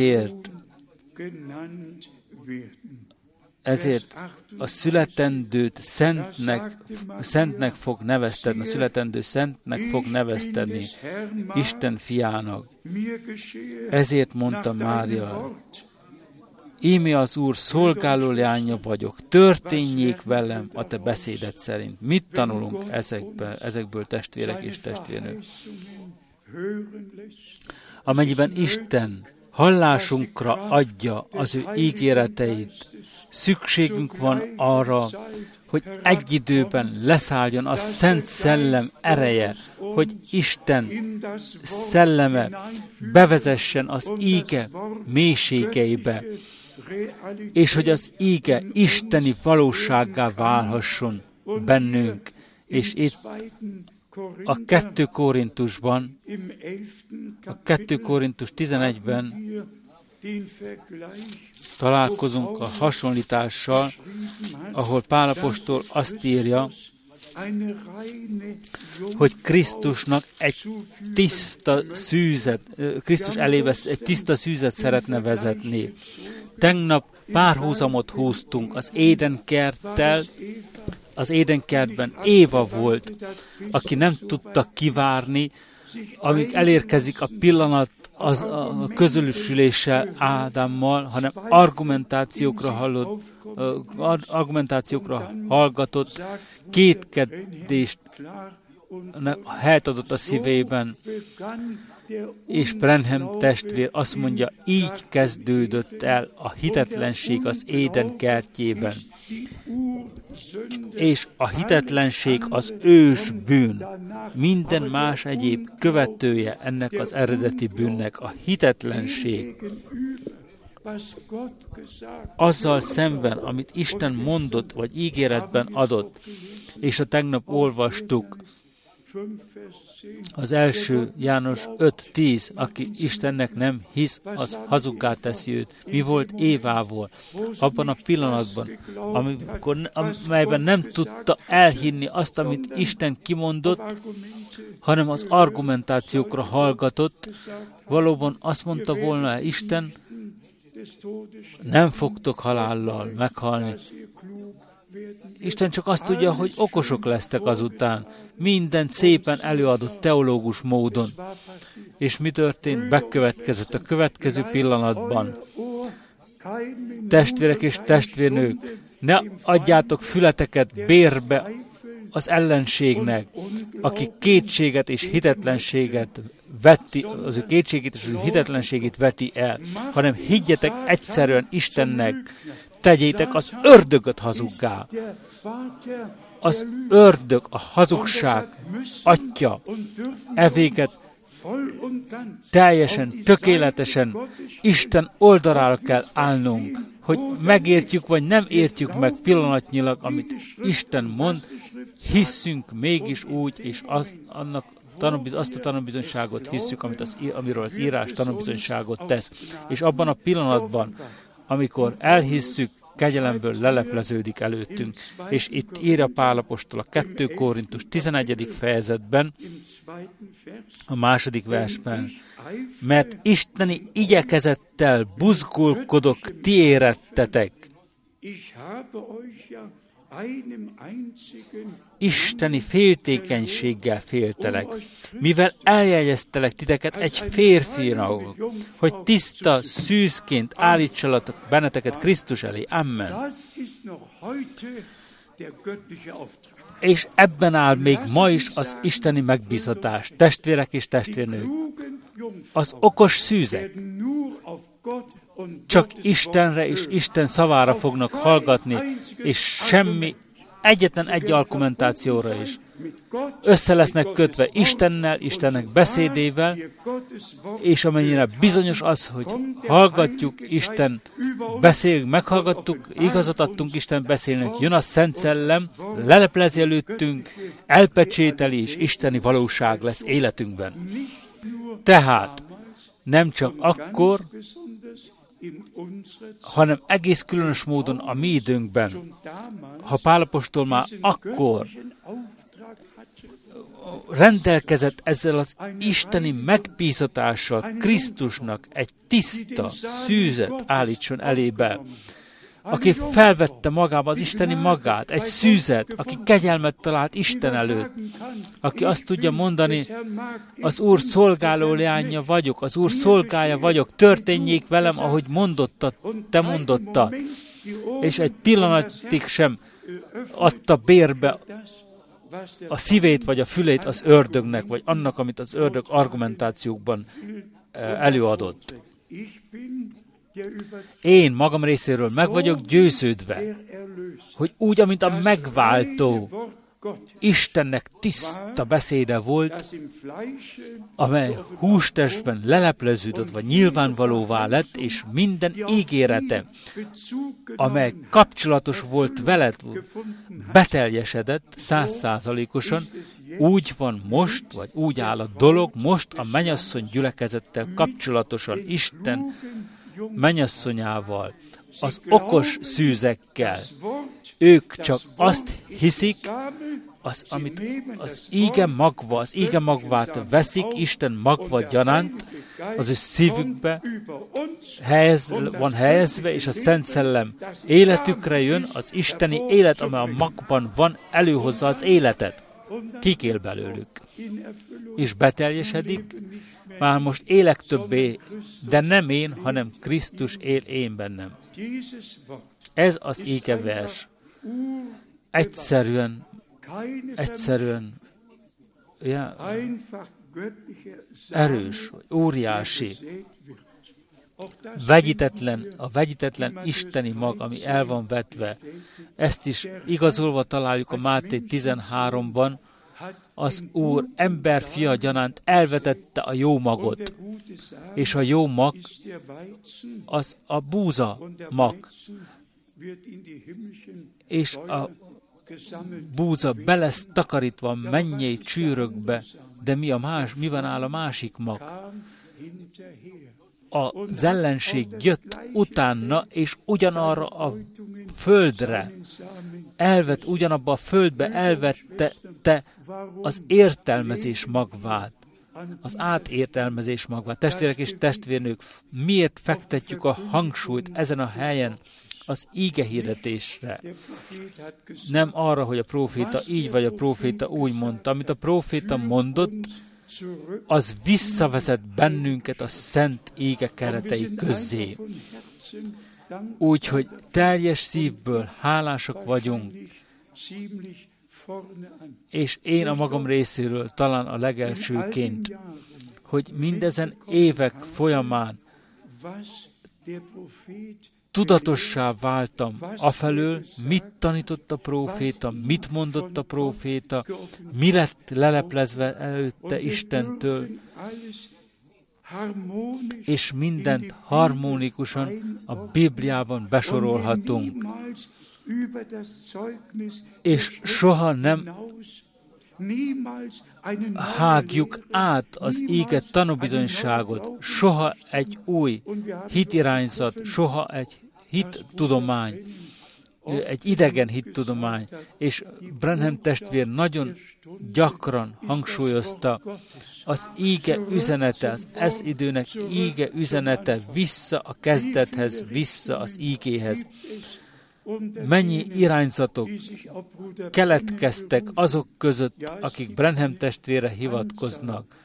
ezért a születendőt szentnek fog nevezteni, a születendő szentnek fog nevezteni, Isten fiának. Ezért mondta Mária, íme az Úr szolgáló leánya vagyok, történjék velem a te beszéded szerint. Mit tanulunk ezekből testvérek és testvérnők? Amennyiben Isten hallásunkra adja az ő ígéreteit, szükségünk van arra, hogy egy időben leszálljon a Szent Szellem ereje, hogy Isten szelleme bevezessen az íge mélységeibe, és hogy az íge isteni valósággá válhasson bennünk. És itt a 2 Korintusban, a 2 Korintus 11-ben találkozunk a hasonlítással, ahol Pál apostol azt írja, hogy Krisztusnak egy tiszta szűzet, Krisztus elébe egy tiszta szűzet szeretne vezetni. Tegnap párhuzamot húztunk az Édenkerttel. Az Édenkertben Éva volt, aki nem tudta kivárni, amíg elérkezik a pillanat, a közölésüléssel Ádámmal, hanem argumentációkra hallgatott, kétkedést helyet adott a szívében, és Branham testvér azt mondja, így kezdődött el a hitetlenség az Éden kertjében. És a hitetlenség az ős bűn. Minden más egyéb követője ennek az eredeti bűnnek. A hitetlenség azzal szemben, amit Isten mondott, vagy ígéretben adott. És a tegnap olvastuk az első János 5:10, aki Istennek nem hisz, az hazuggá teszi őt. Mi volt Évával? Abban a pillanatban, amelyben nem tudta elhinni azt, amit Isten kimondott, hanem az argumentációkra hallgatott, valóban azt mondta volna Isten, nem fogtok halállal meghalni. Isten csak azt tudja, hogy okosok lesztek azután. Mindent szépen előadott teológus módon. És mi történt? Bekövetkezett a következő pillanatban. Testvérek és testvérnők, ne adjátok fületeket bérbe az ellenségnek, aki kétséget és hitetlenséget veti, az ő kétségét és az ő hitetlenségét veti el, hanem higgyetek egyszerűen Istennek, tegyétek az ördögöt hazuggá. Az ördög, a hazugság atya, evéket teljesen, tökéletesen Isten oldalára kell állnunk, hogy megértjük, vagy nem értjük meg pillanatnyilag, amit Isten mond, hisszünk mégis úgy, és azt a tanúbizonyságot hisszük, amiről az írás tanúbizonyságot tesz. És abban a pillanatban, amikor elhisszük, kegyelemből lelepleződik előttünk. És itt írja Pál apostol a 2 Korintus 11. fejezetben, a 2. versben, mert isteni igyekezettel buzgolkodok ti érettetek. Isteni féltékenységgel féltelek, mivel eljegyeztelek titeket egy férfinak, hogy tiszta szűzként állítsalatok benneteket Krisztus elé. Amen. És ebben áll még ma is az isteni megbízatás, testvérek és testvérnők. Az okos szűzek csak Istenre és Isten szavára fognak hallgatni, és semmi, egyetlen egy argumentációra is. Össze lesznek kötve Istennel, Istennek beszédével, és amennyire bizonyos az, hogy hallgatjuk, Isten beszél, meghallgattuk, igazat adtunk Isten beszélnek, jön a Szent Szellem, leleplezi előttünk, elpecsételi, és isteni valóság lesz életünkben. Tehát nem csak akkor, hanem egész különös módon a mi időnkben. Ha Pál apostol már akkor rendelkezett ezzel az isteni megbízatással, Krisztusnak egy tiszta szűzet állítson elébe, aki felvette magába az isteni magát, egy szűzet, aki kegyelmet talált Isten előtt, aki azt tudja mondani, az Úr szolgáló leánya vagyok, az Úr szolgája vagyok, történjék velem, ahogy mondottad, te mondottad. És egy pillanatig sem adta bérbe a szívét vagy a fülét az ördögnek, vagy annak, amit az ördög argumentációkban előadott. Én magam részéről meg vagyok győződve, hogy úgy, amint a megváltó Istennek tiszta beszéde volt, amely hústestben lelepleződött, vagy nyilvánvalóvá lett, és minden ígérete, amely kapcsolatos volt veled, beteljesedett 100%-osan, úgy van most, vagy úgy áll a dolog most a mennyasszony gyülekezettel kapcsolatosan, Isten mennyasszonyával, az okos szűzekkel. Ők csak azt hiszik, amit az íge magvát veszik, Isten magva gyanánt, az ő szívükbe van helyezve, és a Szent Szellem életükre jön, az isteni élet, amely a magban van, előhozza az életet. Kikél belőlük. És beteljesedik, már most élek többé, de nem én, hanem Krisztus él én bennem. Ez az égevers. Egyszerűen, erős, óriási, a vegyítetlen isteni mag, ami el van vetve. Ezt is igazolva találjuk a Máté 13-ban, az Úr emberfia gyanánt elvetette a jó magot, és a jó mag az a búza mag, és a búza be lesz takarítva a mennyei csűrökbe, de mi van áll a másik mag? Az ellenség jött utána, és ugyanarra a földre ugyanabba a földbe elvette az értelmezés magvát, az átértelmezés magvát. Testvérek és testvérnők, miért fektetjük a hangsúlyt ezen a helyen az ígehirdetésre? Nem arra, hogy a próféta így vagy a próféta úgy mondta. Amit a próféta mondott, az visszavezet bennünket a szent íge keretei közé. Úgyhogy teljes szívből hálásak vagyunk, és én a magam részéről talán a legelsőként, hogy mindezen évek folyamán tudatossá váltam afelől, mit tanított a próféta, mit mondott a próféta, mi lett leleplezve előtte Istentől, és mindent harmonikusan a Bibliában besorolhatunk. És soha nem hágjuk át az íge tanúbizonyságot, soha egy új hitirányzat, soha egy hittudomány, egy idegen hittudomány, és Branham testvér nagyon gyakran hangsúlyozta, az íge üzenete, az ez időnek íge üzenete vissza a kezdethez, vissza az ígéhez. Mennyi irányzatok keletkeztek azok között, akik Branham testvére hivatkoznak.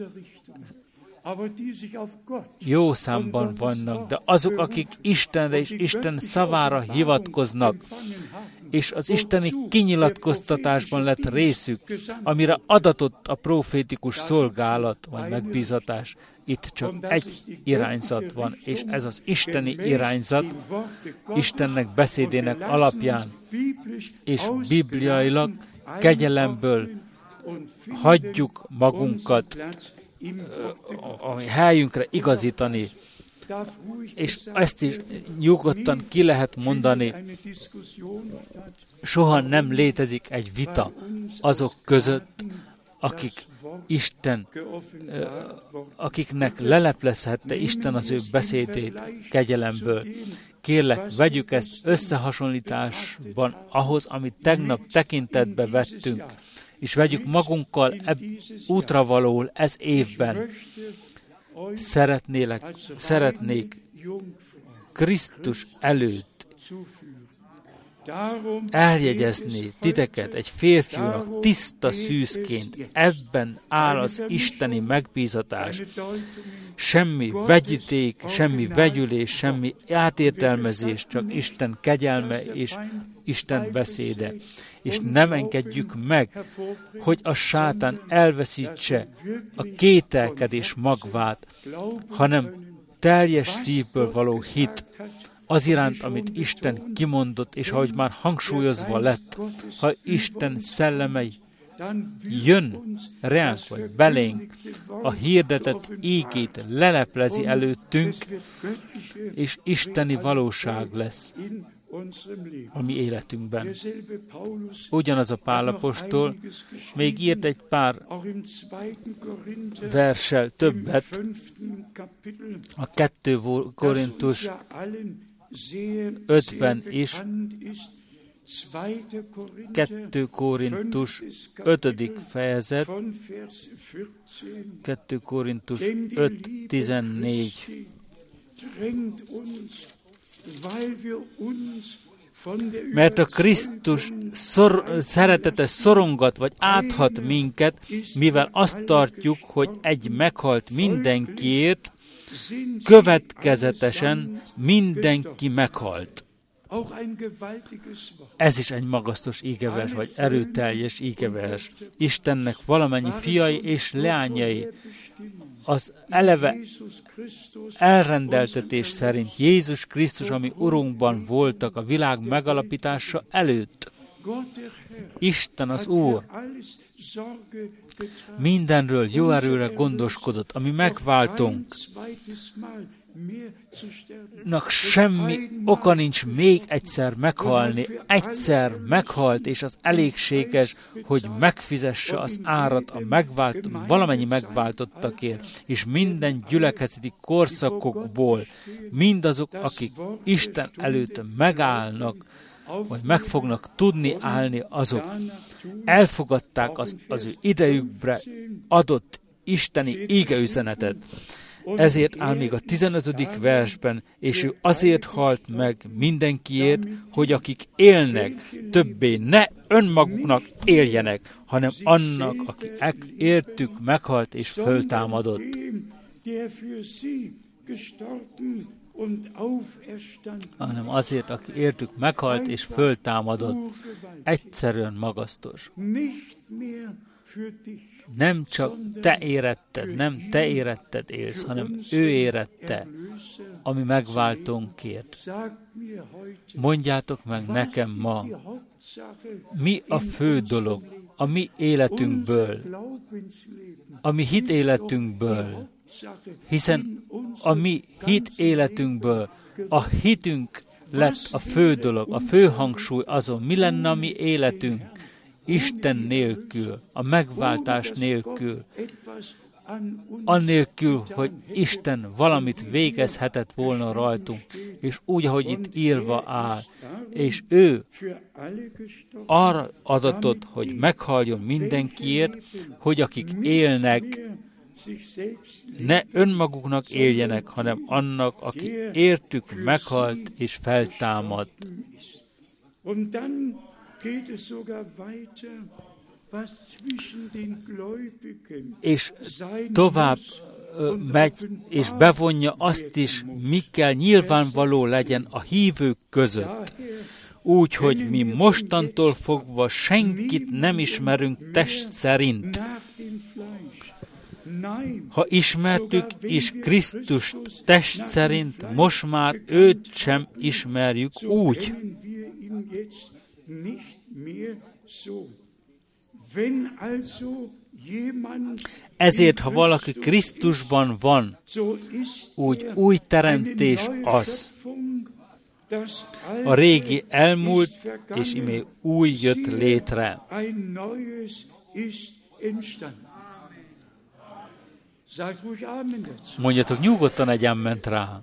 Jó számban vannak, de azok, akik Istenre és Isten szavára hivatkoznak, és az isteni kinyilatkoztatásban lett részük, amire adatott a profétikus szolgálat vagy megbízatás. Itt csak egy irányzat van, és ez az isteni irányzat Istennek beszédének alapján, és bibliailag kegyelemből hagyjuk magunkat a helyünkre igazítani, és ezt is nyugodtan ki lehet mondani, soha nem létezik egy vita azok között, akiknek leleplezhette Isten az ő beszédét kegyelemből. Kérlek, vegyük ezt összehasonlításban ahhoz, amit tegnap tekintetbe vettünk, és vegyük magunkkal útravalóul ez évben. Szeretnék Krisztus előtt eljegyezni titeket egy férfiúnak tiszta szűzként. Ebben áll az isteni megbízatás. Semmi vegyíték, semmi vegyülés, semmi átértelmezés, csak Isten kegyelme és Isten beszéde. És nem engedjük meg, hogy a sátán elveszítse a kételkedés magvát, hanem teljes szívből való hit az iránt, amit Isten kimondott, és ahogy már hangsúlyozva lett, ha Isten szelleme jön ránk, vagy belénk, a hirdetett ígét leleplezi előttünk, és isteni valóság lesz a mi életünkben. Ugyanaz a Pál apostol még írt egy pár verssel többet, a 2 Korintus 5-ben is, 2 Korintus 5. fejezet, 2 Korintus 5:14. Mert a Krisztus szeretete szorongat vagy áthat minket, mivel azt tartjuk, hogy egy meghalt mindenkiért, következetesen mindenki meghalt. Ez is egy magasztos ígevers, vagy erőteljes ígevers. Istennek valamennyi fiai és leányai az eleve elrendeltetés szerint Jézus Krisztus, ami Urunkban voltak a világ megalapítása előtt. Isten az Úr mindenről jó erőre gondoskodott, ami megváltunk. Semmi oka nincs még egyszer meghalni. Egyszer meghalt, és az elégséges, hogy megfizesse az árat a valamennyi megváltottakért, és minden gyülekezeti korszakokból mindazok, akik Isten előtt megállnak, vagy meg fognak tudni állni, azok elfogadták az ő idejükre adott isteni ígeüzenetet. Ezért áll még a 15. versben, és ő azért halt meg mindenkiért, hogy akik élnek, többé ne önmaguknak éljenek, hanem annak, aki értük meghalt és föltámadott. Hanem azért, aki értük meghalt és föltámadott. Egyszerűen magasztos. Nem csak te éretted, nem te éretted élsz, hanem ő érette, ami megváltónkért. Mondjátok meg nekem ma, mi a fő dolog a mi életünkből, a mi hit életünkből, hiszen a mi hit életünkből a hitünk lett a fő dolog, a fő hangsúly azon, mi lenne a mi életünk Isten nélkül, a megváltás nélkül, annélkül, hogy Isten valamit végezhetett volna rajtunk, és úgy, ahogy itt írva áll, és ő arra adatot, hogy meghaljon mindenkiért, hogy akik élnek, ne önmaguknak éljenek, hanem annak, aki értük meghalt és feltámadt. És tovább megy, és bevonja azt is, mi kell nyilvánvaló legyen a hívők között. Úgy, hogy mi mostantól fogva senkit nem ismerünk test szerint. Ha ismertük is Krisztust test szerint, most már őt sem ismerjük úgy. Ezért, ha valaki Krisztusban van, úgy új teremtés az. A régi elmúlt, és imé új jött létre. Mondjatok nyugodtan egy amment rá.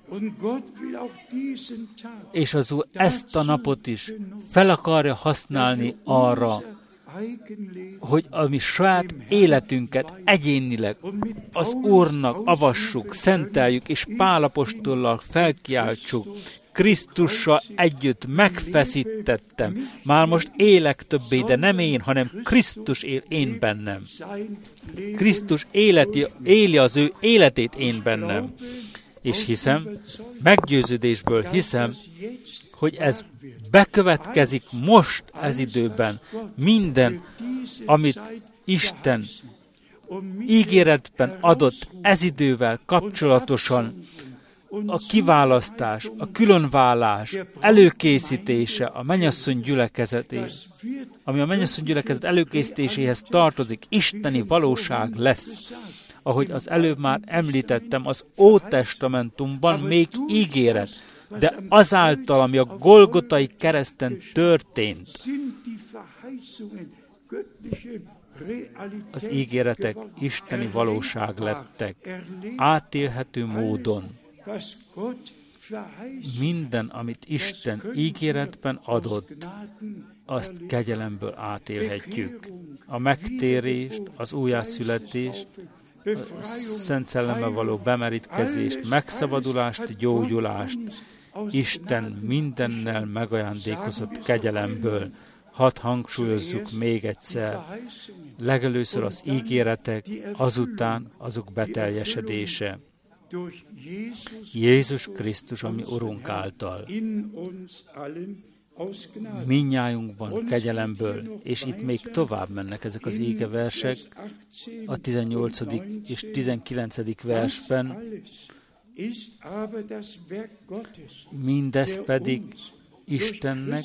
És az Úr ezt a napot is fel akarja használni arra, hogy a mi saját életünket egyénileg az Úrnak avassuk, szenteljük, és Pál apostollal felkiáltsuk. Krisztussal együtt megfeszítettem. Már most élek többé, de nem én, hanem Krisztus él én bennem. Krisztus éli az ő életét én bennem. És hiszem, meggyőződésből hiszem, hogy ez bekövetkezik most ez időben. Minden, amit Isten ígéretben adott ez idővel kapcsolatosan, a kiválasztás, a különválás, előkészítése a mennyasszony gyülekezetéhez, ami a mennyasszony gyülekezet előkészítéséhez tartozik, isteni valóság lesz. Ahogy az előbb már említettem, az Ótestamentumban még ígéret, de azáltal, ami a Golgotai kereszten történt, az ígéretek isteni valóság lettek, átélhető módon. Minden, amit Isten ígéretben adott, azt kegyelemből átélhetjük. A megtérést, az újjászületést, a Szent Szellemmel való bemerítkezést, megszabadulást, gyógyulást, Isten mindennel megajándékozott kegyelemből. Hadd hangsúlyozzuk még egyszer, legelőször az ígéretek, azután azok beteljesedése. Jézus Krisztus, ami Urunk által. Mindnyájunkban kegyelemből, és itt még tovább mennek ezek az égeversek, a 18. és 19. versben, mindez pedig Istennek,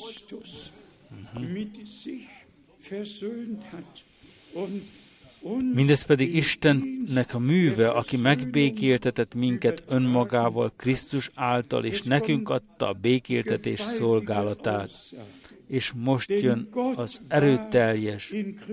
mindez pedig Istennek a műve, aki megbékéltetett minket önmagával Krisztus által, és nekünk adta a békéltetés szolgálatát. És most jön az erőteljes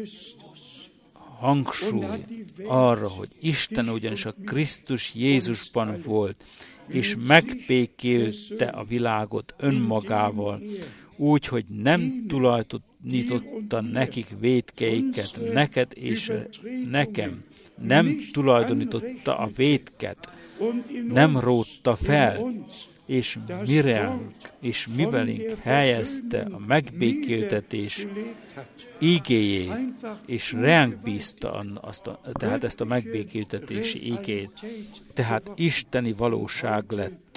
hangsúly arra, hogy Isten ugyanis a Krisztus Jézusban volt, és megbékélte a világot önmagával, úgy, hogy nem tulajdonította nekik vétkeiket, neked és nekem. Nem tulajdonította a vétket, nem rótta fel, és mi velünk helyezte a megbékéltetés ígéjét, és ránk bízta tehát ezt a megbékéltetési ígét. Tehát isteni valóság lett.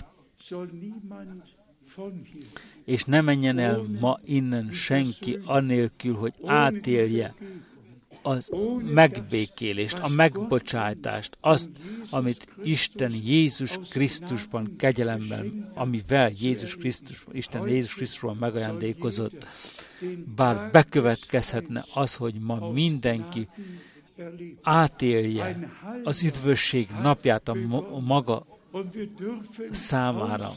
És ne menjen el ma innen senki annélkül, hogy átélje a megbékélést, a megbocsájtást, azt, amit Isten Jézus Krisztusban kegyelemben, amivel Isten Jézus Krisztusról megajándékozott. Bár bekövetkezhetne az, hogy ma mindenki átélje az üdvösség napját a maga számára.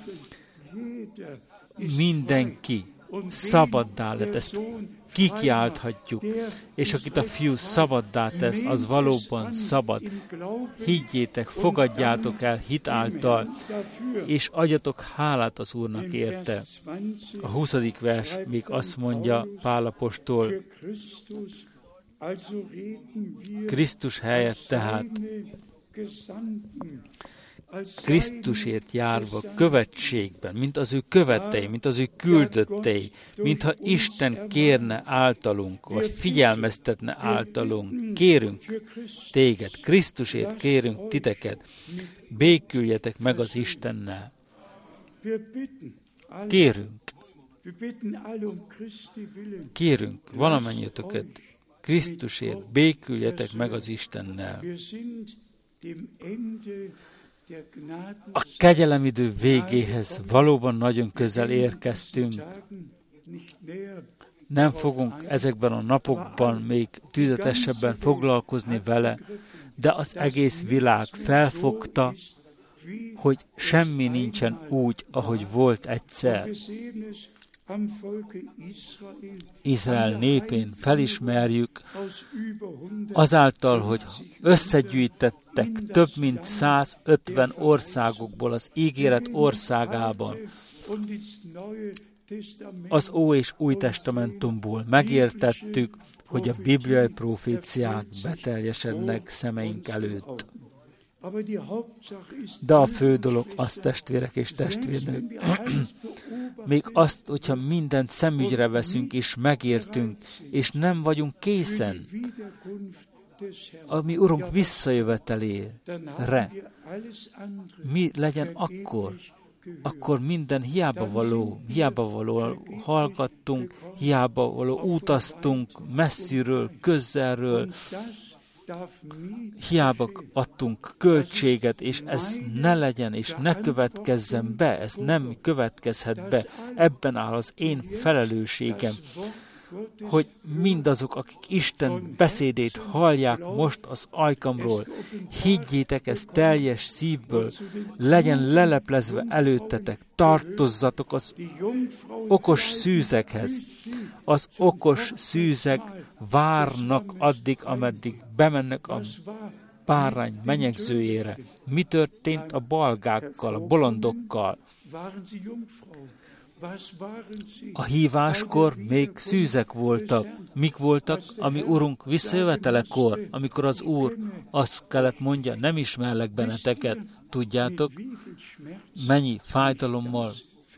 Mindenki szabaddá lett, ezt kikiálthatjuk, és akit a Fiú szabaddá tesz, az valóban szabad. Higgyétek, fogadjátok el hit által, és adjatok hálát az Úrnak érte. A 20. vers még azt mondja Pál apostol, Krisztus helyett tehát Krisztusért járva követségben, mint az ő követei, mint az ő küldöttei, mintha Isten kérne általunk, vagy figyelmeztetne általunk. Kérünk téged, Krisztusért kérünk titeket, béküljetek meg az Istennel. Kérünk valamennyiötöket, Krisztusért béküljetek meg az Istennel. A kegyelemidő végéhez valóban nagyon közel érkeztünk. Nem fogunk ezekben a napokban még tüzetesebben foglalkozni vele, de az egész világ felfogta, hogy semmi nincsen úgy, ahogy volt egyszer. Izrael népén felismerjük, azáltal, hogy összegyűjtettek több mint 150 országokból az ígéret országában, az Ó és Új Testamentumból megértettük, hogy a bibliai proféciák beteljesednek szemeink előtt. De a fő dolog az, testvérek és testvérnők, még azt, hogyha mindent szemügyre veszünk és megértünk, és nem vagyunk készen a mi Urunk visszajövetelére, mi legyen akkor? Akkor minden hiába való hallgattunk, hiába való utaztunk messziről, közelről, hiába adtunk költséget, és ez ne legyen, és ne következzen be, ez nem következhet be. Ebben áll az én felelősségem, hogy mindazok, akik Isten beszédét hallják most az ajkamról, higgyétek ezt teljes szívből, legyen leleplezve előttetek, tartozzatok az okos szűzekhez. Az okos szűzek várnak addig, ameddig bemennek a bárány menyegzőjére. Mi történt a balgákkal, a bolondokkal? A híváskor még szűzek voltak. Mik voltak, ami Urunk visszajövetelekor, amikor az Úr azt kellett mondja, nem ismerlek benneteket. Tudjátok, mennyi fájdalommal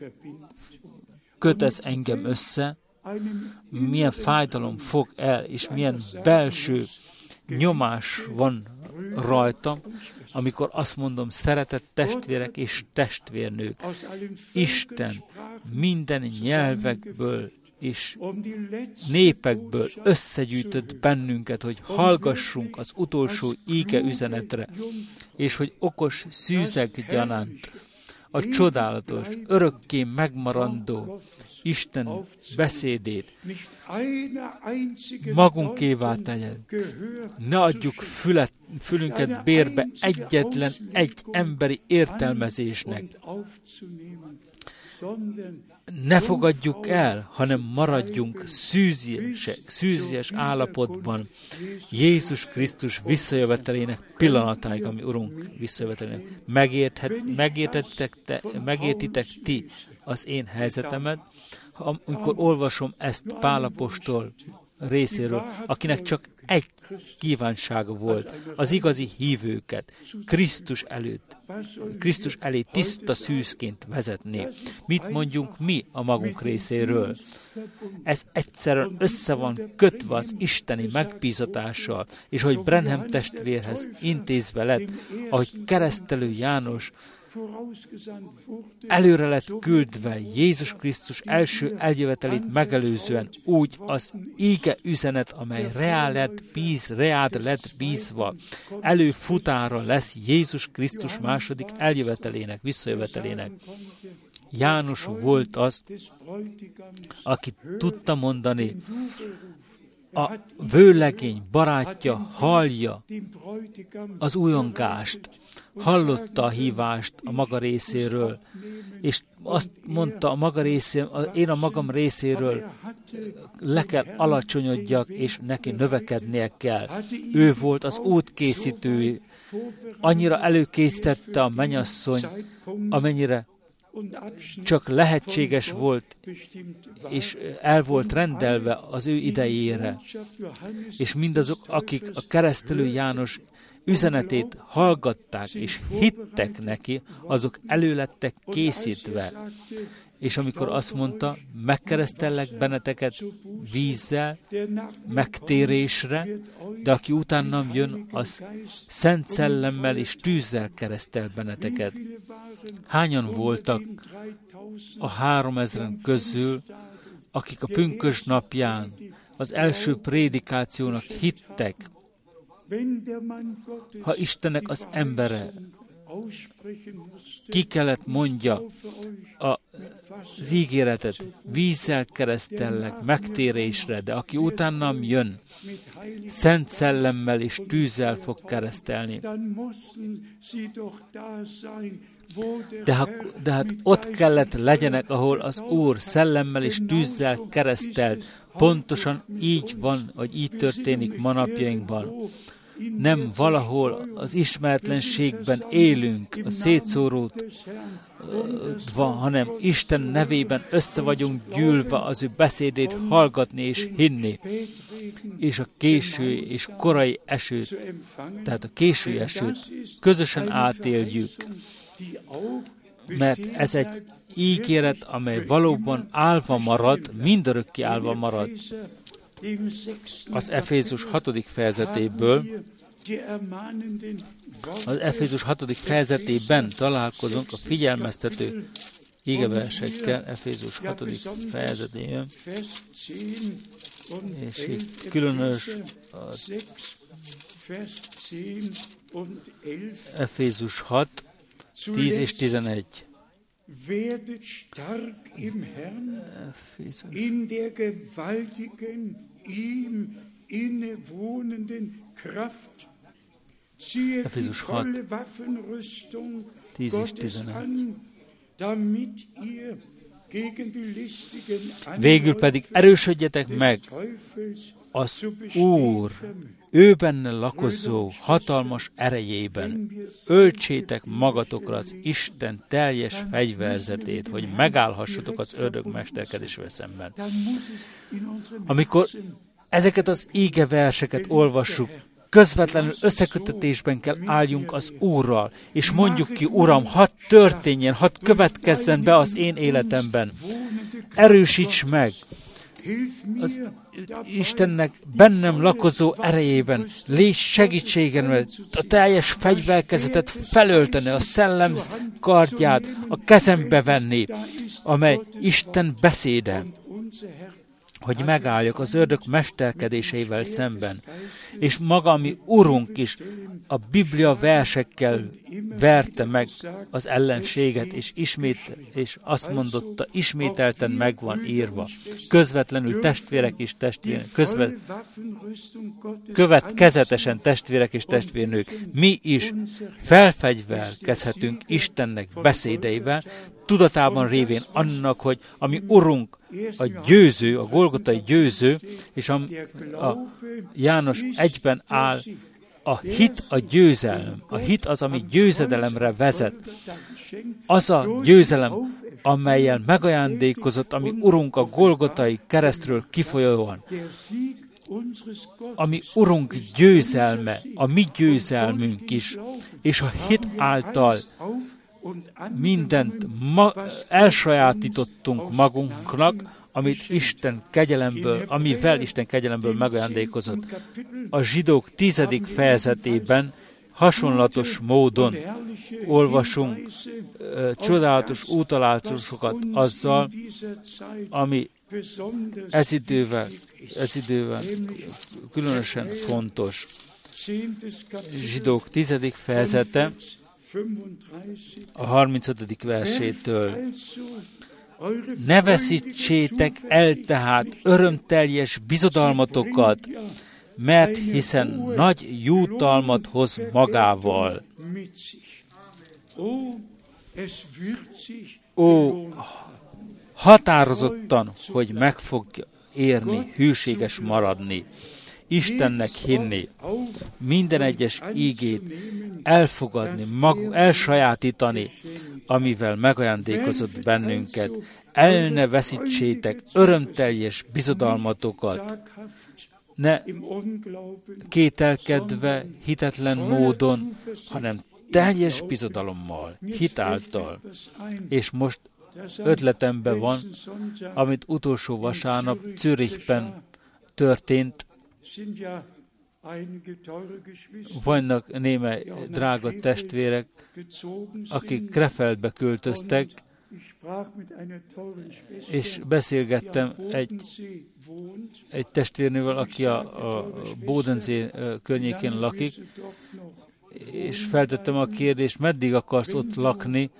köt ez engem össze, milyen fájdalom fog el, és milyen belső nyomás van rajtam, amikor azt mondom, szeretett testvérek és testvérnők, Isten minden nyelvekből és népekből összegyűjtött bennünket, hogy hallgassunk az utolsó íge üzenetre, és hogy okos szűzek gyanánt a csodálatos, örökké megmaradó Isten beszédét magunkévá tegyen. Ne adjuk fülünket bérbe egyetlen egy emberi értelmezésnek. Ne fogadjuk el, hanem maradjunk szűzies állapotban Jézus Krisztus visszajövetelének pillanatáig, ami Urunk visszajövetelének. Megértitek ti az én helyzetemet, amikor olvasom ezt Pál apostol részéről, akinek csak egy kívánsága volt, az igazi hívőket Krisztus elé tiszta szűzként vezetni. Mit mondjunk mi a magunk részéről? Ez egyszerűen össze van kötve az isteni megbízatással, és hogy Branham testvérhez intézve lett, ahogy keresztelő János előre lett küldve Jézus Krisztus első eljövetelét megelőzően, úgy az íge üzenet, amely reád lett bízva, előfutára lesz Jézus Krisztus második eljövetelének, visszajövetelének. János volt az, aki tudta mondani, a vőlegény barátja hallja az újongást, hallotta a hívást a maga részéről, és azt mondta a maga részéről, én a magam részéről le kell alacsonyodjak, és neki növekednie kell. Ő volt az útkészítő, annyira előkészítette a mennyasszony, amennyire csak lehetséges volt, és el volt rendelve az ő idejére. És mindazok, akik a keresztelő János üzenetét hallgatták és hittek neki, azok elő lettek készítve. És amikor azt mondta, megkeresztellek benneteket vízzel, megtérésre, de aki utánam jön, az Szent Szellemmel és tűzzel keresztel benneteket. Hányan voltak a 3000 közül, akik a pünkösd napján az első prédikációnak hittek? Ha Istennek az embere ki kellett mondja az ígéretet, vízzel keresztellek megtérésre, de aki utánam jön, Szent Szellemmel és tűzzel fog keresztelni. De hát ott kellett legyenek, ahol az Úr szellemmel és tűzzel keresztelt. Pontosan így van, hogy így történik manapjainkban. Nem valahol az ismeretlenségben élünk, a szétszórót van, hanem Isten nevében össze vagyunk gyűlve az ő beszédét hallgatni és hinni. És a késő és korai esőt, tehát a késő esőt közösen átéljük, mert ez egy ígéret, amely valóban állva marad, mindörökké állva marad. Az Efézus 6. fejezetéből, az Efézus 6. fejezetében találkozunk a figyelmeztető igeversekkel, Efézus 6. fejezetében, és itt különös az Efézus 6, 10 és 11. Werdet stark im Herrn, in der gewaltigen, ihm innewohnenden Kraft. Ziehet die volle Waffenrüstung Gottes an, damit ihr gegen die listigen Végül pedig erősödjetek meg az Úr ő benne lakozó hatalmas erejében öltsétek magatokra az Isten teljes fegyverzetét, hogy megállhassatok az ördög mesterkedésével szemben. Amikor ezeket az íge verseket olvassuk, közvetlenül összekötetésben kell álljunk az Úrral, és mondjuk ki, Uram, hadd történjen, hadd következzen be az én életemben. Erősíts meg az Istennek bennem lakozó erejében, légy segítségemre, a teljes fegyverkezetet felölteni, a szellem kardját a kezembe venni, amely Isten beszéde, hogy megálljak az ördög mesterkedéseivel szemben. És maga, ami Urunk is a Biblia versekkel verte meg az ellenséget, és azt mondotta, ismételten meg van írva. Közvetlenül testvérek és testvérnők, következetesen testvérek és testvérnők, mi is felfegyverkezhetünk Istennek beszédeivel, tudatában révén annak, hogy ami Urunk a győző, a Golgotai győző, és a János 1-ben áll, a hit a győzelem. A hit az, ami győzedelemre vezet. Az a győzelem, amellyel megajándékozott, ami Urunk a Golgotai keresztről kifolyóan. Ami Urunk győzelme, a mi győzelmünk is, és a hit által mindent elsajátítottunk magunknak, amivel Isten kegyelemből megajándékozott. A Zsidók 10. fejezetében hasonlatos módon olvasunk csodálatos utalásokat azzal, ami ez idővel különösen fontos. Zsidók 10. fejezete a 35. versétől. Ne veszítsétek el tehát örömteljes bizodalmatokat, mert hiszen nagy jutalmat hoz magával. Ó, határozottan, hogy meg fog érni, hűséges maradni, Istennek hinni, minden egyes ígét elfogadni, elsajátítani, amivel megajándékozott bennünket. El ne veszítsétek örömteljes bizodalmatokat, ne kételkedve, hitetlen módon, hanem teljes bizodalommal, hitáltal. És most ötletemben van, amit utolsó vasárnap Zürichben történt. Vannak némely drága testvérek, akik Krefeldbe költöztek, és beszélgettem egy testvérnővel, aki a Bodensee környékén lakik, és feltettem a kérdést, meddig akarsz ott lakni,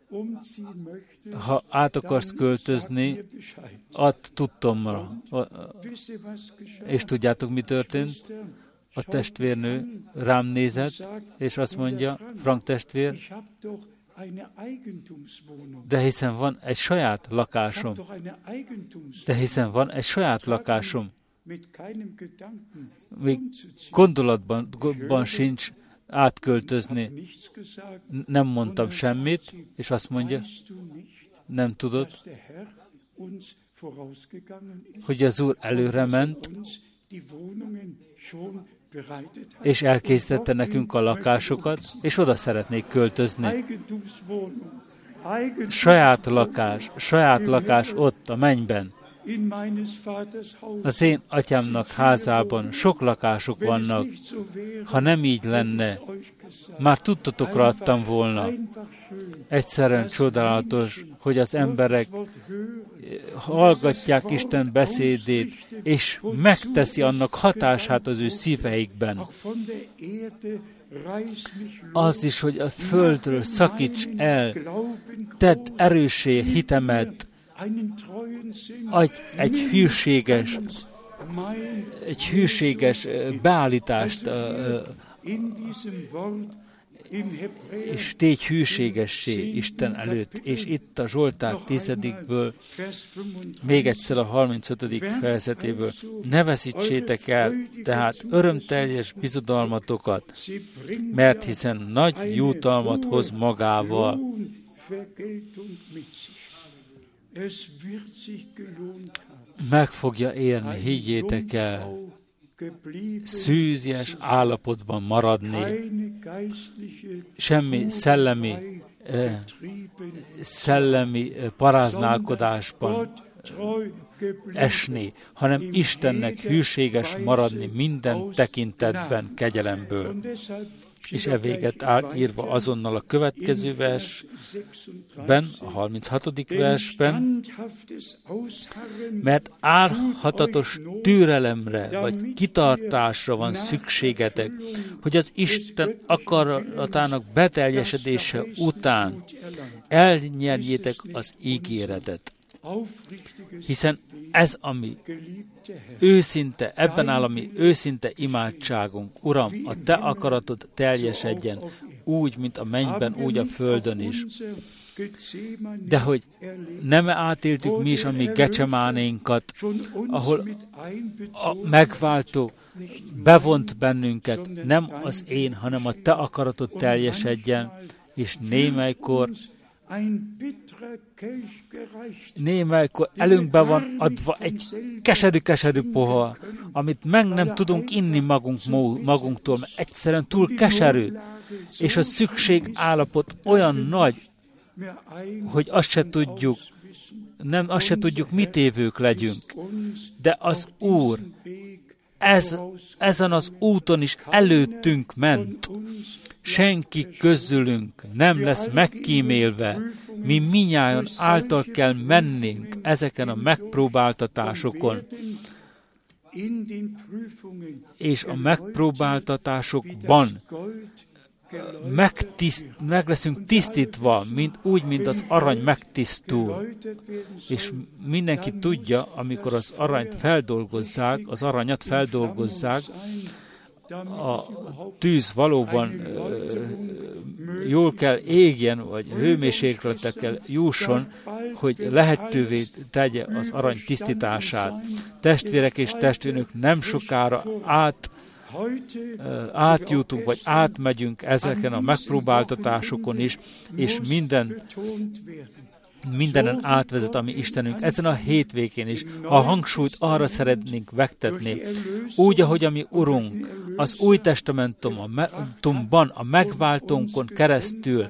ha át akarsz költözni, add tudtomra. És tudjátok, mi történt? A testvérnő rám nézett, és azt mondja, Frank testvér, de hiszen van egy saját lakásom. Még gondolatban sincs átköltözni. Nem mondtam semmit, és azt mondja, nem tudod, hogy az Úr előre ment, és elkészítette nekünk a lakásokat, és oda szeretnék költözni. Saját lakás ott a mennyben. Az én atyámnak házában sok lakások vannak. Ha nem így lenne, már tudtotokra adtam volna. Egyszerűen csodálatos, hogy az emberek hallgatják Isten beszédét, és megteszi annak hatását az ő szíveikben. Az is, hogy a földről szakíts el, tedd erőssé hitemet, adj egy hűséges beállítást, és tégy hűségessé Isten előtt. És itt a Zsoltár 10-ből, még egyszer a 35. fejezetéből, ne veszítsétek el tehát örömteljes bizodalmatokat, mert hiszen nagy jutalmat hoz magával. Meg fogja érni, higgyétek el, szűzies állapotban maradni, semmi szellemi paráználkodásban esni, hanem Istennek hűséges maradni minden tekintetben kegyelemből. És e véget áll írva azonnal a következő versben, a 36. versben, mert árhatatos türelemre vagy kitartásra van szükségetek, hogy az Isten akaratának beteljesedése után elnyerjétek az ígéretet. Hiszen ez, ami őszinte, ebben áll a mi őszinte imádságunk. Uram, a Te akaratod teljesedjen, úgy, mint a mennyben, úgy a földön is. De hogy nem átéltük mi is a mi Gecsemánénkat, ahol a megváltó bevont bennünket, nem az én, hanem a Te akaratod teljesedjen, és némelykor elünkbe van adva egy keserű pohar, amit meg nem tudunk inni magunktól, mert egyszerűen túl keserű, és a szükség állapot olyan nagy, hogy azt se tudjuk, mit évők legyünk. De az Úr ezen az úton is előttünk ment. Senki közülünk nem lesz megkímélve. Mi mindnyájan által kell mennünk ezeken a megpróbáltatásokon. És a megpróbáltatásokban meg leszünk tisztítva, mint az arany megtisztul. És mindenki tudja, amikor az aranyat feldolgozzák, a tűz valóban jól kell égjen, vagy hőmérsékletekkel jusson, hogy lehetővé tegye az arany tisztítását. Testvérek és testvérnök, nem sokára átjutunk, vagy átmegyünk ezeken a megpróbáltatásokon is, és mindenen átvezet a mi Istenünk. Ezen a hétvégén is a hangsúlyt arra szeretnénk vektetni, úgy, ahogy a mi Urunk az Új Testamentumban a megváltónkon keresztül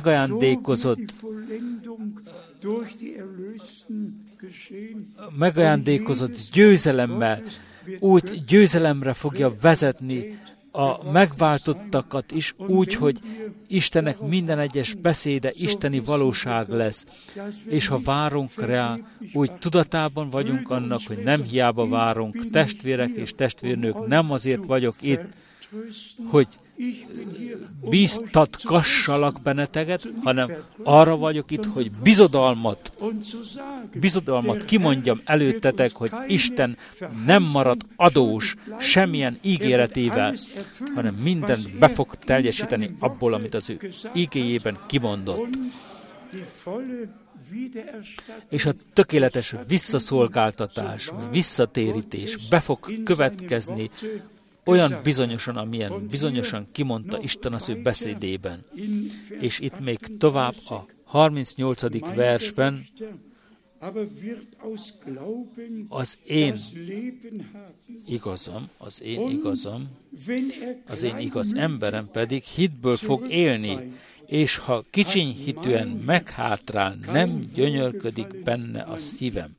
megajándékozott győzelemmel, úgy győzelemre fogja vezetni a megváltottakat is úgy, hogy Istennek minden egyes beszéde isteni valóság lesz. És ha várunk rá, úgy tudatában vagyunk annak, hogy nem hiába várunk. Testvérek és testvérnők, nem azért vagyok itt, hogy bíztatkassalak benneteket, hanem arra vagyok itt, hogy bizodalmat kimondjam előttetek, hogy Isten nem marad adós semmilyen ígéretével, hanem mindent be fog teljesíteni abból, amit az ő ígéjében kimondott. És a tökéletes visszaszolgáltatás, vagy visszatérítés be fog következni olyan bizonyosan, amilyen bizonyosan kimondta Isten az ő beszédében. És itt még tovább a 38. versben az én igaz emberem pedig hitből fog élni, és ha kicsiny hitűen meghátrál, nem gyönyörködik benne a szívem.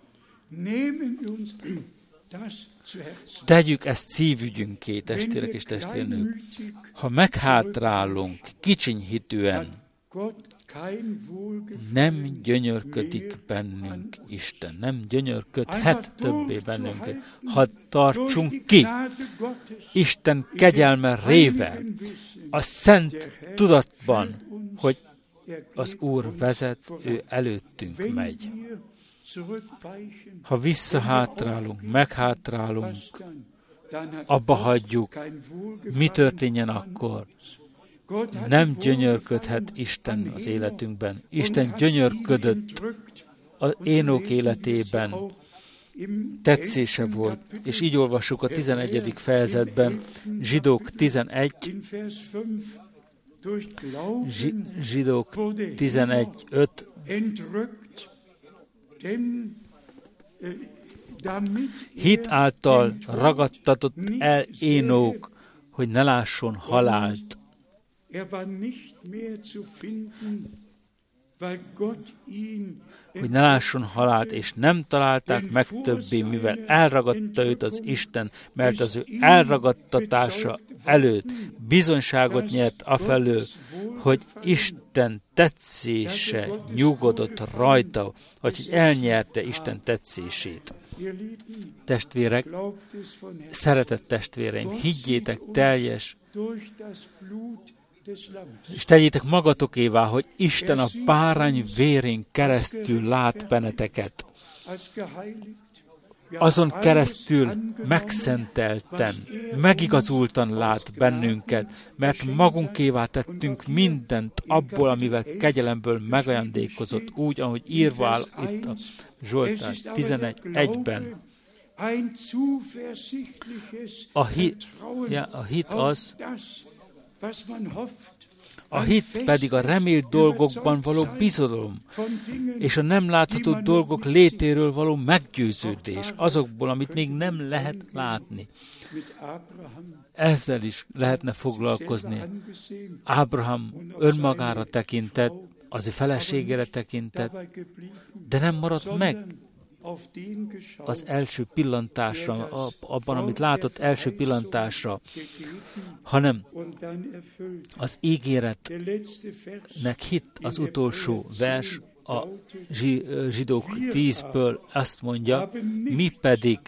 Tegyük ezt szívügyünké, testvérek és testvérnők. Ha meghátrálunk kicsiny hitűen, nem gyönyörködik bennünk Isten, nem gyönyörködhet többé bennünk. Ha tartsunk ki Isten kegyelme révén, a szent tudatban, hogy az Úr vezet, ő előttünk megy. Ha visszahátrálunk, meghátrálunk, abba hagyjuk, mi történjen akkor? Nem gyönyörködhet Isten az életünkben. Isten gyönyörködött az Énok életében. Tetszése volt. És így olvassuk a 11. fejezetben, Zsidók 11, Zsidók 11:5. Hit által ragadtatott el Énok, hogy ne lásson halált. Hogy ne lásson halált, és nem találták meg többé, mivel elragadta őt az Isten, mert az ő elragadtatása előtt bizonyságot nyert afelől, hogy Isten tetszése nyugodott rajta, vagy elnyerte Isten tetszését. Testvérek, szeretett testvéreim, higgyétek teljes, és tegyétek magatokévá, hogy Isten a bárány vérén keresztül lát benneteket. Azon keresztül megszentelten, megigazultan lát bennünket, mert magunkévá tettünk mindent abból, amivel kegyelemből megajándékozott, úgy, ahogy írva áll itt a Zsoltár 11:1-ben. A hit pedig a remélt dolgokban való bizodalom, és a nem látható dolgok létéről való meggyőződés, azokból, amit még nem lehet látni. Ezzel is lehetne foglalkozni. Ábrahám önmagára tekintett, az ő feleségére tekintett, de nem maradt meg az első pillantásra, abban, amit látott első pillantásra, hanem az ígéretnek hit az utolsó vers, a Zsidók 10-ből azt mondja, mi pedig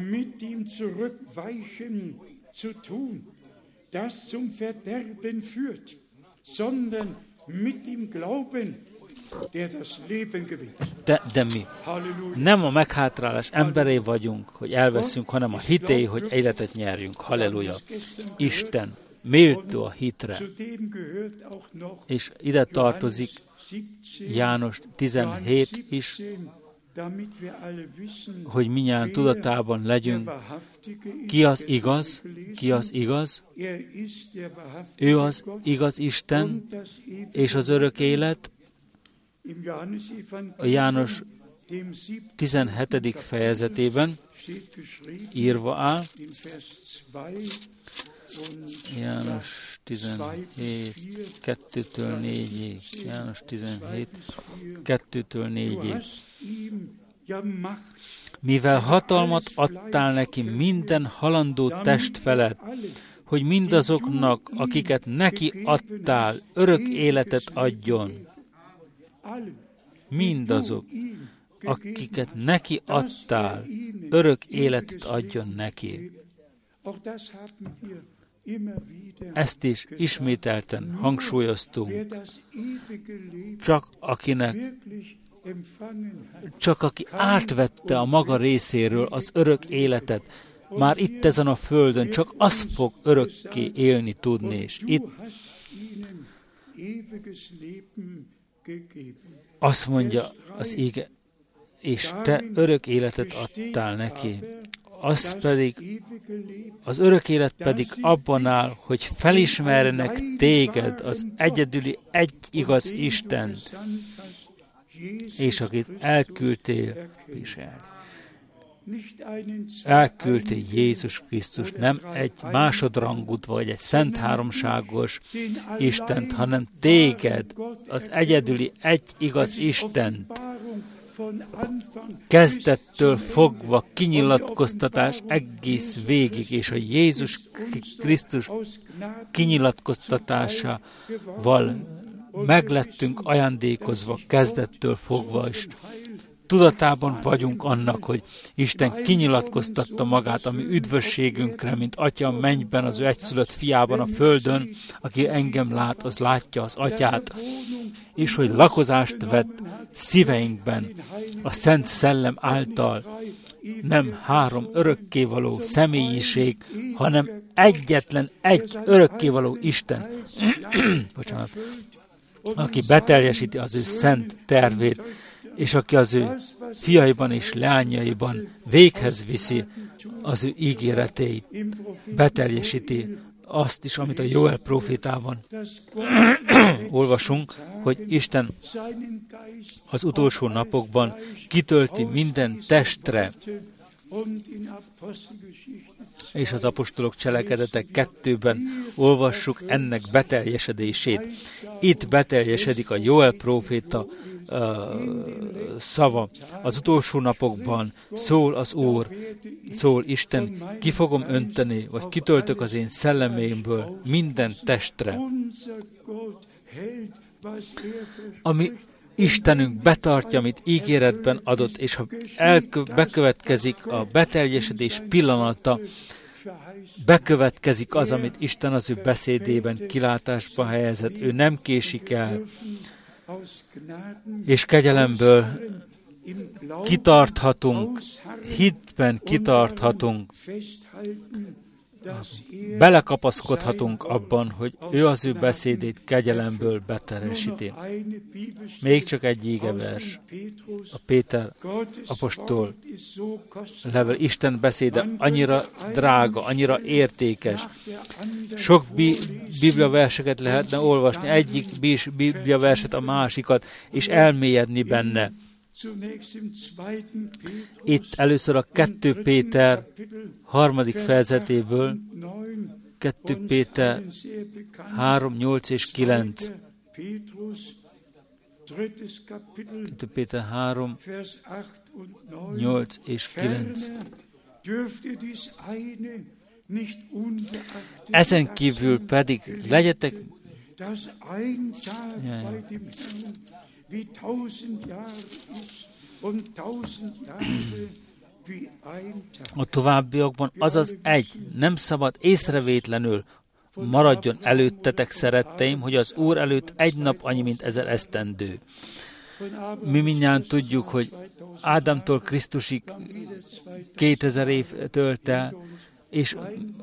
de mi nem a meghátrálás emberei vagyunk, hogy elveszünk, hanem a hité, hogy életet nyerjünk. Halleluja! Isten méltó a hitre. És ide tartozik János 17 is, hogy mindjárt tudatában legyünk, ki az igaz, ő az igaz Isten, és az örök élet. A János 17. fejezetében írva áll, János 17, 2-től 4-ig, János 17, 2-től 4-ig. Mivel hatalmat adtál neki minden halandó test felett, hogy mindazoknak, akiket neki adtál, örök életet adjon. Mindazok, akiket neki adtál, örök életet adjon neki. Ezt is ismételten hangsúlyoztunk. Csak aki átvette a maga részéről az örök életet, már itt ezen a földön, csak az fog örökké élni tudni, és itt azt mondja az íge, és te örök életet adtál neki. Az örök élet pedig abban áll, hogy felismerjenek téged, az egyedüli egy igaz Istent, és akit elküldtél, Jézus Krisztus, nem egy másodrangút vagy egy szent háromságos Istent, hanem téged, az egyedüli egy igaz Istent, kezdettől fogva kinyilatkoztatás egész végig, és a Jézus Krisztus kinyilatkoztatásával meglettünk ajándékozva kezdettől fogva, és tudatában vagyunk annak, hogy Isten kinyilatkoztatta magát a mi üdvösségünkre, mint Atya a mennyben, az ő egyszülött fiában a földön, aki engem lát, az látja az Atyát, és hogy lakozást vett szíveinkben a Szent Szellem által, nem három örökkévaló személyiség, hanem egyetlen egy örökkévaló Isten, bocsánat, aki beteljesíti az ő szent tervét, és aki az ő fiaiban és leányaiban véghez viszi az ő ígéreteit, beteljesíti azt is, amit a Jóel prófétában olvasunk, hogy Isten az utolsó napokban kitölti minden testre, és az apostolok cselekedetek 2-ben olvassuk ennek beteljesedését. Itt beteljesedik a Jóel próféta szava. Az utolsó napokban szól az Úr, szól Isten, ki fogom önteni, vagy kitöltök az én szellemémből minden testre. Ami Istenünk betartja, amit ígéretben adott, és ha bekövetkezik a beteljesedés pillanata, bekövetkezik az, amit Isten az ő beszédében kilátásba helyezett. Ő nem késik el, és kegyelemből kitarthatunk, hitben kitarthatunk, belekapaszkodhatunk abban, hogy ő az ő beszédét kegyelemből beteljesíti. Még csak egy ígevers. A Péter apostol level, Isten beszéde annyira drága, annyira értékes. Sok bibliaverseket lehetne olvasni, egyik bibliaverset a másikat, és elmélyedni benne. Itt először a 2 Péter 3. fejezetéből, 2 Péter 3, 8 és 9. 2 Péter 3, 8 és 9. Ezen kívül pedig legyetek a továbbiakban azaz egy, nem szabad észrevétlenül maradjon előttetek, szeretteim, hogy az Úr előtt egy nap annyi, mint 1000 esztendő. Mi mindjárt tudjuk, hogy Ádámtól Krisztusig 2000 év tölt el, és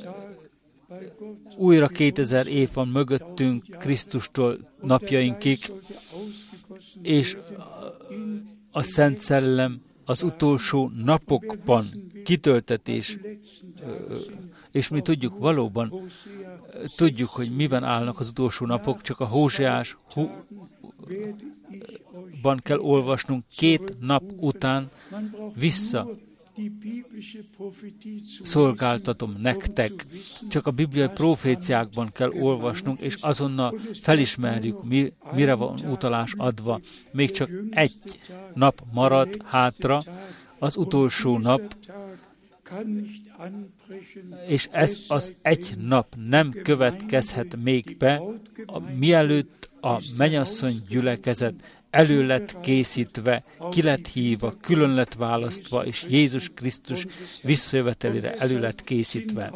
újra 2000 év van mögöttünk Krisztustól napjainkig, és a Szent Szellem az utolsó napokban kitöltetés, és mi tudjuk valóban, tudjuk, hogy miben állnak az utolsó napok, csak a Hóseásban kell olvasnunk 2 nap után vissza. Szolgáltatom nektek. Csak a bibliai proféciákban kell olvasnunk, és azonnal felismerjük, mire van utalás adva. Még csak egy nap marad hátra, az utolsó nap, és ez az egy nap nem következhet még be, mielőtt a mennyasszony gyülekezet elő lett készítve, ki lett hívva, külön lett választva, és Jézus Krisztus visszajövetelére elő lett készítve.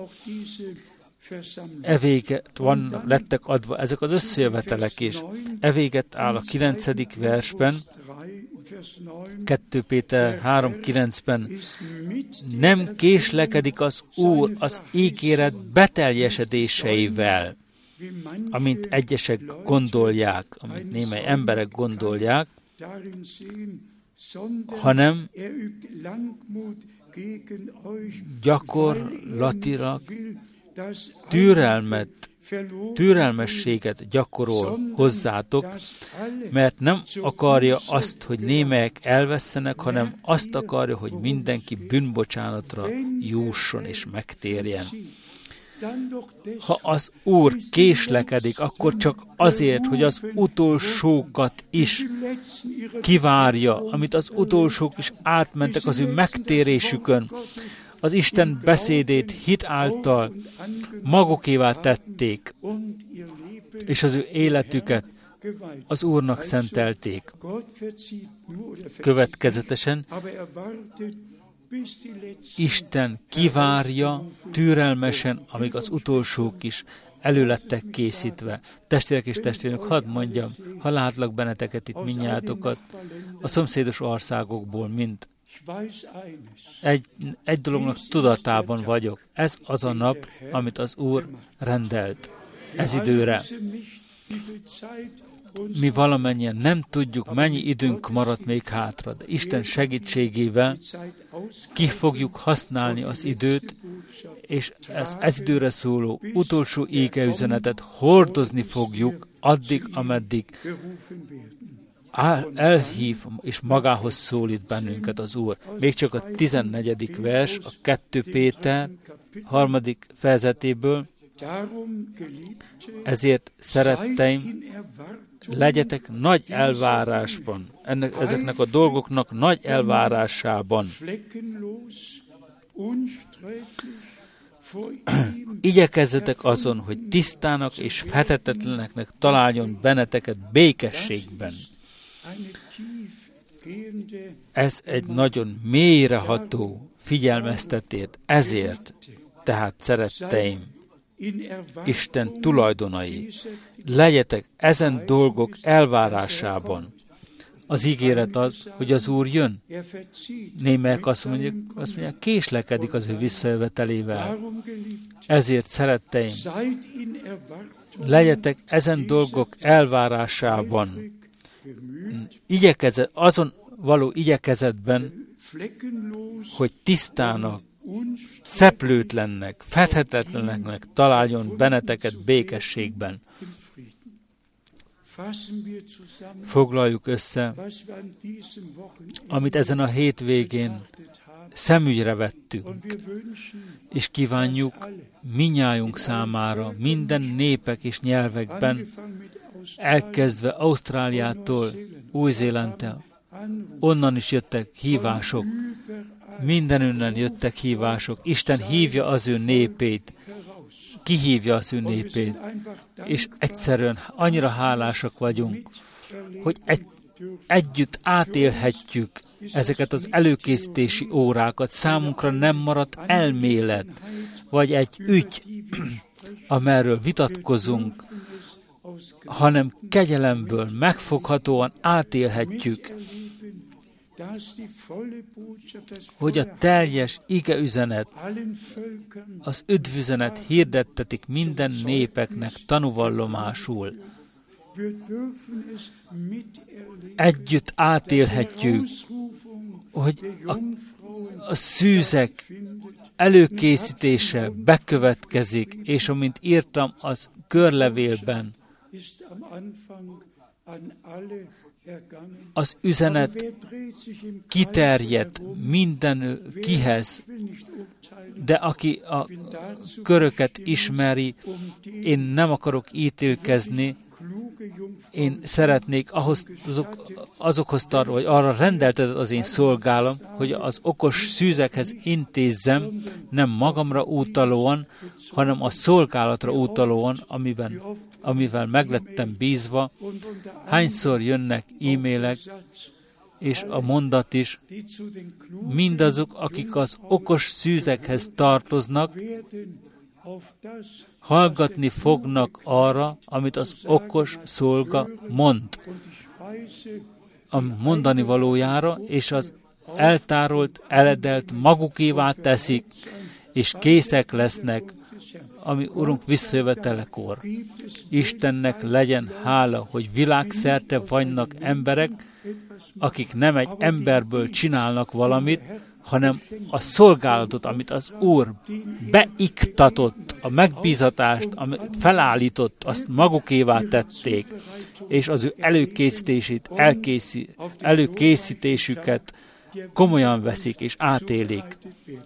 Evéget lettek adva ezek az összejövetelek is. Evéget áll a 9. versben, 2 Péter 3.9-ben. Nem késlekedik az Úr az ígéret beteljesedéseivel, amint egyesek gondolják, amint némely emberek gondolják, hanem gyakorlatilag türelmességet gyakorol hozzátok, mert nem akarja azt, hogy némelyek elvesszenek, hanem azt akarja, hogy mindenki bűnbocsánatra jusson és megtérjen. Ha az Úr késlekedik, akkor csak azért, hogy az utolsókat is kivárja, amit az utolsók is átmentek az ő megtérésükön. Az Isten beszédét hit által magukévá tették, és az ő életüket az Úrnak szentelték. Következetesen Isten kivárja türelmesen, amíg az utolsók is elő lettek készítve. Testvérek és testvérek, hadd mondjam, ha látlak benneteket itt mindnyájatokat, a szomszédos országokból mind Egy dolognak tudatában vagyok. Ez az a nap, amit az Úr rendelt. Ez időre. Mi valamennyien nem tudjuk, mennyi időnk maradt még hátra, de Isten segítségével ki fogjuk használni az időt, és ez időre szóló utolsó égeüzenetet hordozni fogjuk addig, ameddig elhív és magához szólít bennünket az Úr. Még csak a 14. vers, a 2 Péter 3. fejezetéből. Ezért, szeretteim, legyetek nagy elvárásban, ezeknek a dolgoknak nagy elvárásában. Igyekezzetek azon, hogy tisztának és fethetetleneknek találjon benneteket békességben. Ez egy nagyon mélyreható figyelmeztetét. Ezért, tehát szeretteim, Isten tulajdonai, legyetek ezen dolgok elvárásában. Az ígéret az, hogy az Úr jön. Némelyek azt mondják, késlekedik az ő visszajövetelével. Ezért, szeretteim, legyetek ezen dolgok elvárásában. Azon való igyekezetben, hogy tisztának, szeplőtlennek, fethetetleneknek találjon benneteket békességben. Foglaljuk össze, amit ezen a hétvégén szemügyre vettünk, és kívánjuk minnyájunk számára, minden népek és nyelvekben, elkezdve Ausztráliától, Új-Zélandtól, onnan is jöttek hívások, mindenünnen jöttek hívások. Isten hívja az ő népét, kihívja az ő népét, és egyszerűen annyira hálásak vagyunk, hogy együtt átélhetjük ezeket az előkészítési órákat. Számunkra nem maradt elmélet, vagy egy ügy, amerről vitatkozunk, hanem kegyelemből megfoghatóan átélhetjük, hogy a teljes igeüzenet, az üdvüzenet hirdettetik minden népeknek tanúvallomásul. Együtt átélhetjük, hogy a szűzek előkészítése bekövetkezik, és amint írtam az körlevélben, az üzenet kiterjedt minden kihez, de aki a köröket ismeri, én nem akarok ítélkezni, én szeretnék azokhoz tartani, vagy arra rendeltetett az én szolgálom, hogy az okos szűzekhez intézzem, nem magamra utalóan, hanem a szolgálatra utalóan, amivel meglettem bízva. Hányszor jönnek e-mailek, és a mondat is, mindazok, akik az okos szűzekhez tartoznak, hallgatni fognak arra, amit az okos szolga mond a mondani valójára, és az eltárolt, eledelt magukévá teszik, és készek lesznek, ami Urunk visszajövetelekor. Istennek legyen hála, hogy világszerte vannak emberek, akik nem egy emberből csinálnak valamit, hanem a szolgálatot, amit az Úr beiktatott, a megbízatást, amit felállított, azt magukévá tették, és az ő előkészítésüket komolyan veszik és átélik.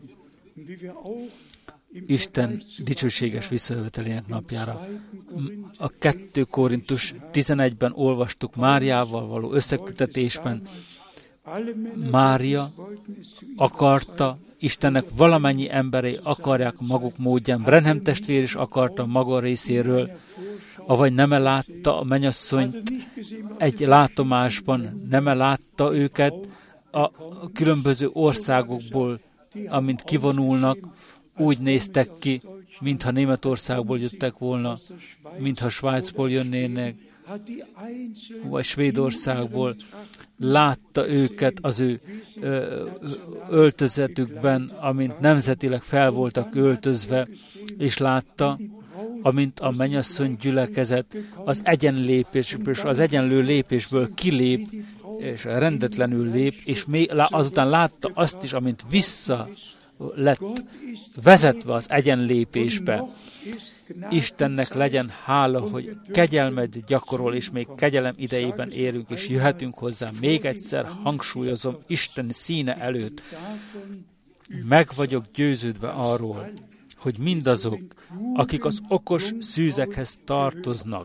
Isten dicsőséges visszajövetelének napjára. A 2 Korintus 11-ben olvastuk Máriával való összekötetésben. Mária akarta, Istennek valamennyi emberei akarják maguk módján. Branham testvér is akarta maga részéről, avagy nem látta a mennyasszonyt egy látomásban, nem látta őket a különböző országokból, amint kivonulnak, úgy néztek ki, mintha Németországból jöttek volna, mintha Svájcból jönnének, vagy Svédországból, látta őket az ő öltözetükben, amint nemzetileg fel voltak öltözve, és látta, amint a mennyasszony gyülekezet az egyenlő lépésből kilép, és rendetlenül lép, és azután látta azt is, amint vissza lett vezetve az egyenlépésbe. Istennek legyen hála, hogy kegyelmet gyakorol, és még kegyelem idejében érünk, és jöhetünk hozzá. Még egyszer hangsúlyozom, Isten színe előtt. Meg vagyok győződve arról, hogy mindazok, akik az okos szűzekhez tartoznak,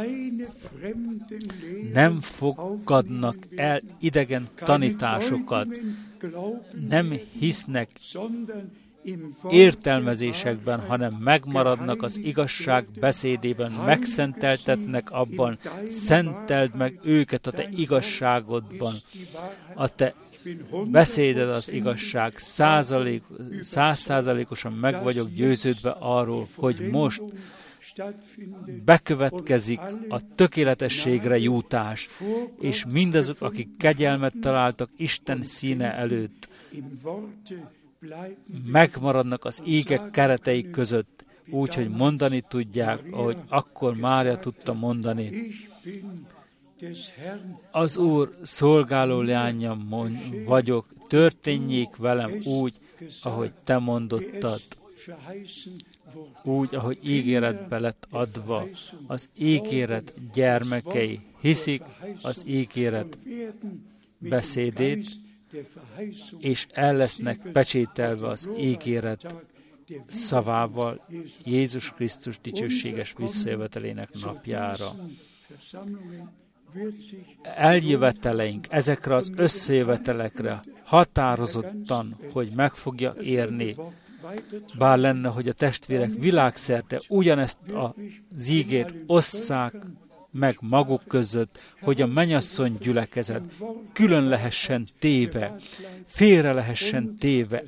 nem fogadnak el idegen tanításokat, nem hisznek értelmezésekben, hanem megmaradnak az igazság beszédében, megszenteltetnek abban, szenteld meg őket a te igazságodban. A te beszéded az igazság, 100%-osan meg vagyok győződve arról, hogy most bekövetkezik a tökéletességre jutás, és mindazok, akik kegyelmet találtak Isten színe előtt, megmaradnak az ígek keretei között, úgy, hogy mondani tudják, ahogy akkor Mária tudta mondani. Az Úr szolgáló leánya vagyok, történjék velem úgy, ahogy te mondottad. Úgy, ahogy ígéretbe lett adva. Az ígéret gyermekei hiszik az ígéret beszédét, és el lesznek pecsételve az ígéret szavával Jézus Krisztus dicsőséges visszajövetelének napjára. Eljöveteleink ezekre az összejövetelekre határozottan, hogy meg fogja érni, bár lenne, hogy a testvérek világszerte ugyanezt az ígét osszák meg maguk között, hogy a mennyasszony gyülekezet külön lehessen téve, félre lehessen téve,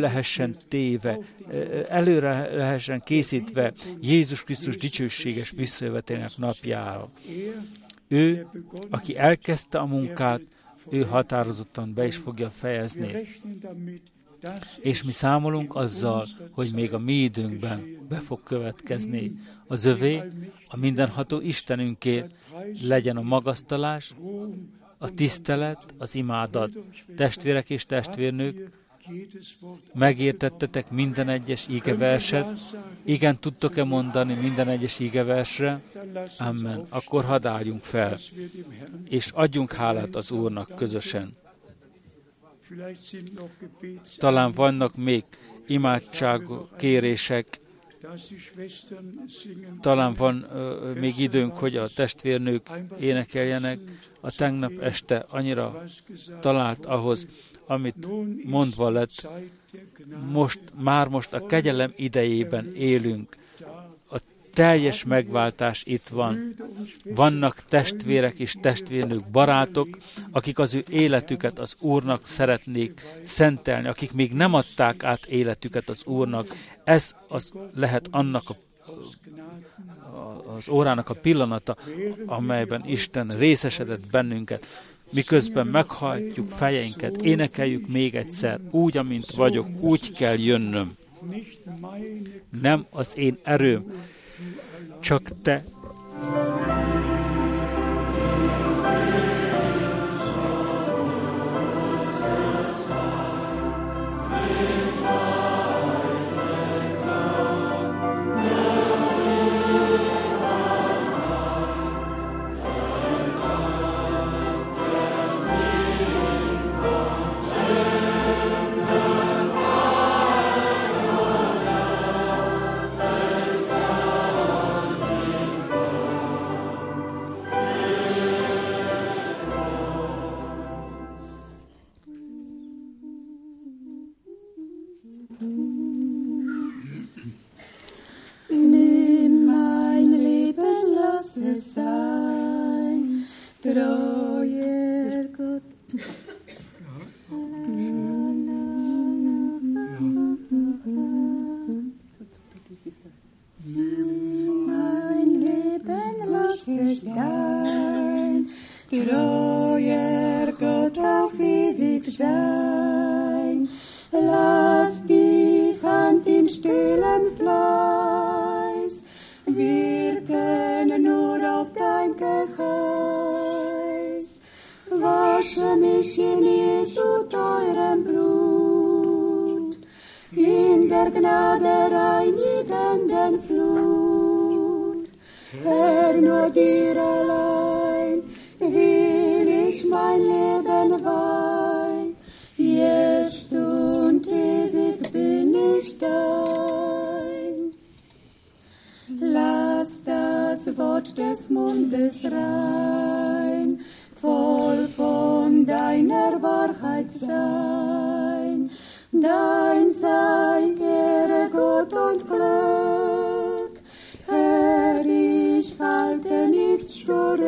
előre lehessen készítve Jézus Krisztus dicsőséges visszajövetének napjára. Ő, aki elkezdte a munkát, ő határozottan be is fogja fejezni. És mi számolunk azzal, hogy még a mi időnkben be fog következni. Az övé, a mindenható Istenünké legyen a magasztalás, a tisztelet, az imádat. Testvérek és testvérnők, megértettetek minden egyes ígeverset? Igen, tudtok-e mondani minden egyes ígeversre? Amen. Akkor hadd álljunk fel, és adjunk hálát az Úrnak közösen. Talán vannak még imádságkérések, talán van még időnk, hogy a testvérnők énekeljenek. A tegnap este annyira talált ahhoz, amit mondva lett. Most a kegyelem idejében élünk. A teljes megváltás itt van. Vannak testvérek és testvérnők, barátok, akik az ő életüket az Úrnak szeretnék szentelni, akik még nem adták át életüket az Úrnak. Ez lehet annak az órának a pillanata, amelyben Isten részesedett bennünket. Miközben meghajtjuk fejeinket, énekeljük még egyszer, úgy, amint vagyok, úgy kell jönnöm. Nem az én erőm, csak te. Mein Leben lass es dein treuer Gott auf ewig sein. Lass dich Hand in stillem Fleiß wirken nur auf dein Geheiß. Wasche mich in Jesu teurem Blut, in der Gnade reinigenden Flut. Herr, nur dir allein will ich mein Leben weihen, jetzt und ewig bin ich dein. Lass das Wort des Mundes rein, voll von deiner Wahrheit sein. Dein sei Ehre, Gott und Glück. Herr, ich halte nichts zurück.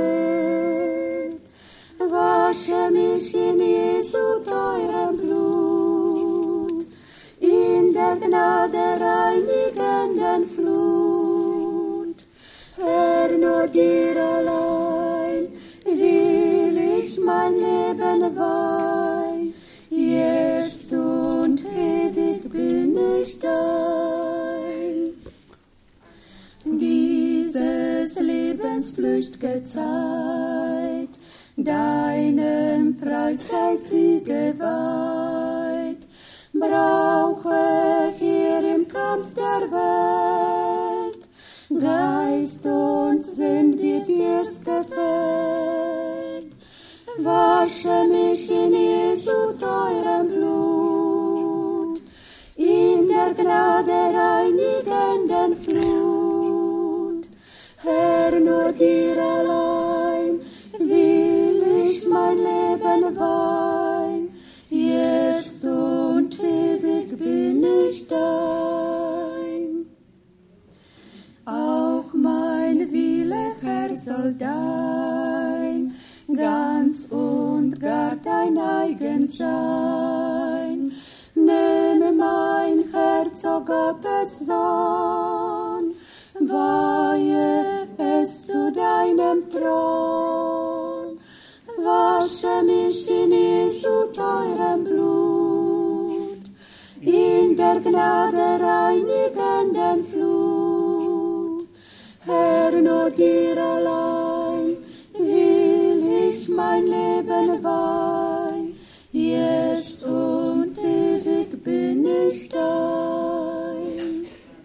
Wasche mich in Jesu teurem Blut, in der Gnade reinigenden Flut. Herr, nur dir allein will ich mein Leben weihen, jetzt und ewig bin ich dein. Dieses Lebens flücht'ge Zeit, deinem Preis sei sie geweiht. Brauche hier im Kampf der Welt Geist und Sinn, die dir's gefällt. Wasche mich in Jesu teurem Blut, in der Gnade reinigenden Flut. Herr, nur dir allein will ich mein Leben weihen, jetzt und ewig bin ich dein. Auch mein Wille, Herr, soll dein ganz und gar dein eigen sein. Nehme mein Herz, o Gottes Sohn, weihe es zu deinem Thron. Wasche mich in Jesu teurem Blut, in der Gnade reinigenden Flut. Herr, nur dir allein will ich mein Leben weihen, jetzt und ewig bin ich dein.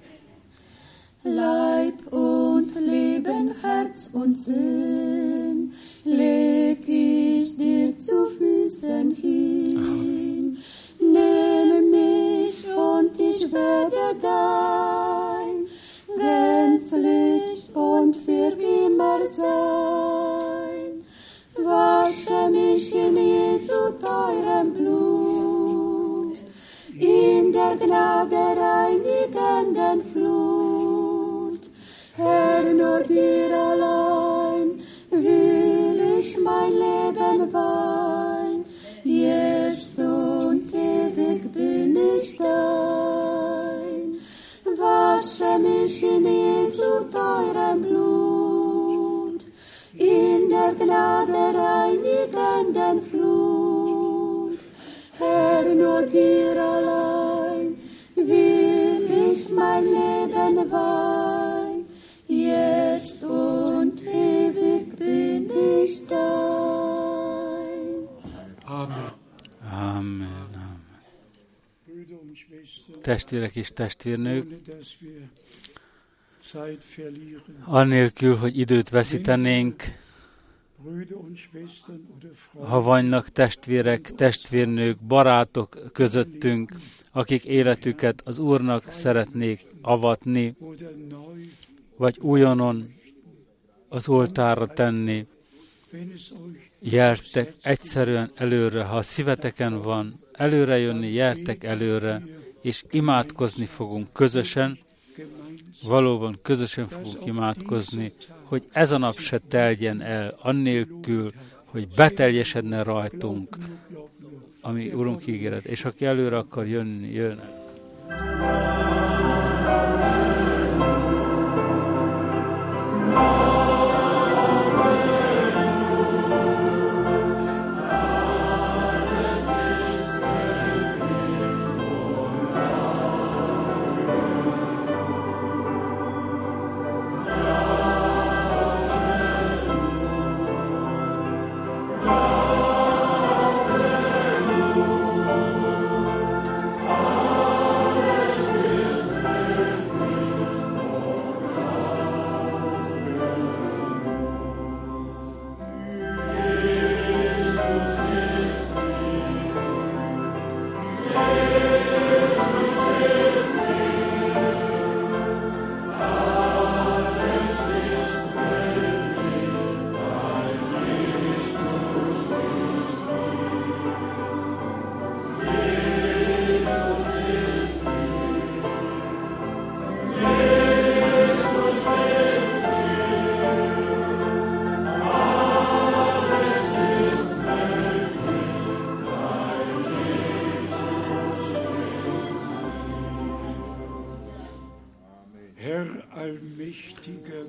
Leib und Leben, Herz und Sinn leg ich dir zu Füßen hin. Nehme mich und ich werde dein, gänzlich und für immer sein. Wasche mich in Jesu teurem Blut, in der Gnade reinigenden Flut. Herr, nur dir allein will ich mein Leben weihen, jetzt und ewig bin ich dein. Wasche mich in Jesu teurem Blut, in der Gnade reinigenden Flut. Herr, nur dir allein will ich mein Leben weihen, jetzt und ewig bin ich dein. Amen. Amen. Testvérek és testvérnők, anélkül, hogy időt veszítenénk, ha vannak testvérek, testvérnők, barátok közöttünk, akik életüket az Úrnak szeretnék avatni, vagy újonnan az oltárra tenni, gyertek egyszerűen előre, ha a szíveteken van, előre jönni, gyertek előre, és imádkozni fogunk közösen, valóban közösen fogunk imádkozni, hogy ez a nap se teljen el, annélkül, hogy beteljesedne rajtunk, ami Urunk ígéret, és aki előre akar jönni, jön.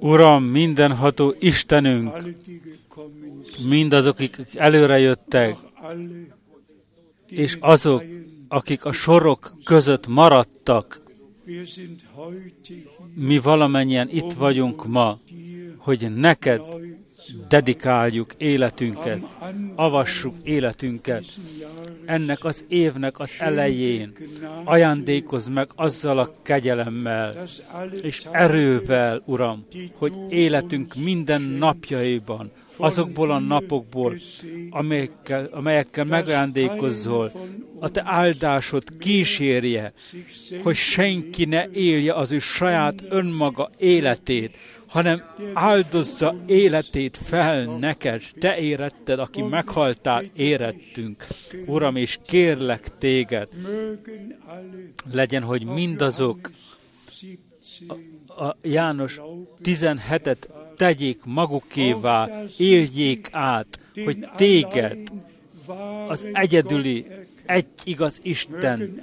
Uram, mindenható Istenünk, mindazok, akik előrejöttek, és azok, akik a sorok között maradtak, mi valamennyien itt vagyunk ma, hogy neked dedikáljuk életünket, avassuk életünket. Ennek az évnek az elején ajándékozz meg azzal a kegyelemmel és erővel, Uram, hogy életünk minden napjaiban, azokból a napokból, amelyekkel megajándékozzol, a te áldásod kísérje, hogy senki ne élje az ő saját önmaga életét, hanem áldozza életét fel neked. Te éretted, aki meghaltál, érettünk. Uram, és kérlek téged, legyen, hogy mindazok a János 17-et tegyék magukévá, éljék át, hogy téged, az egyedüli, egy igaz Isten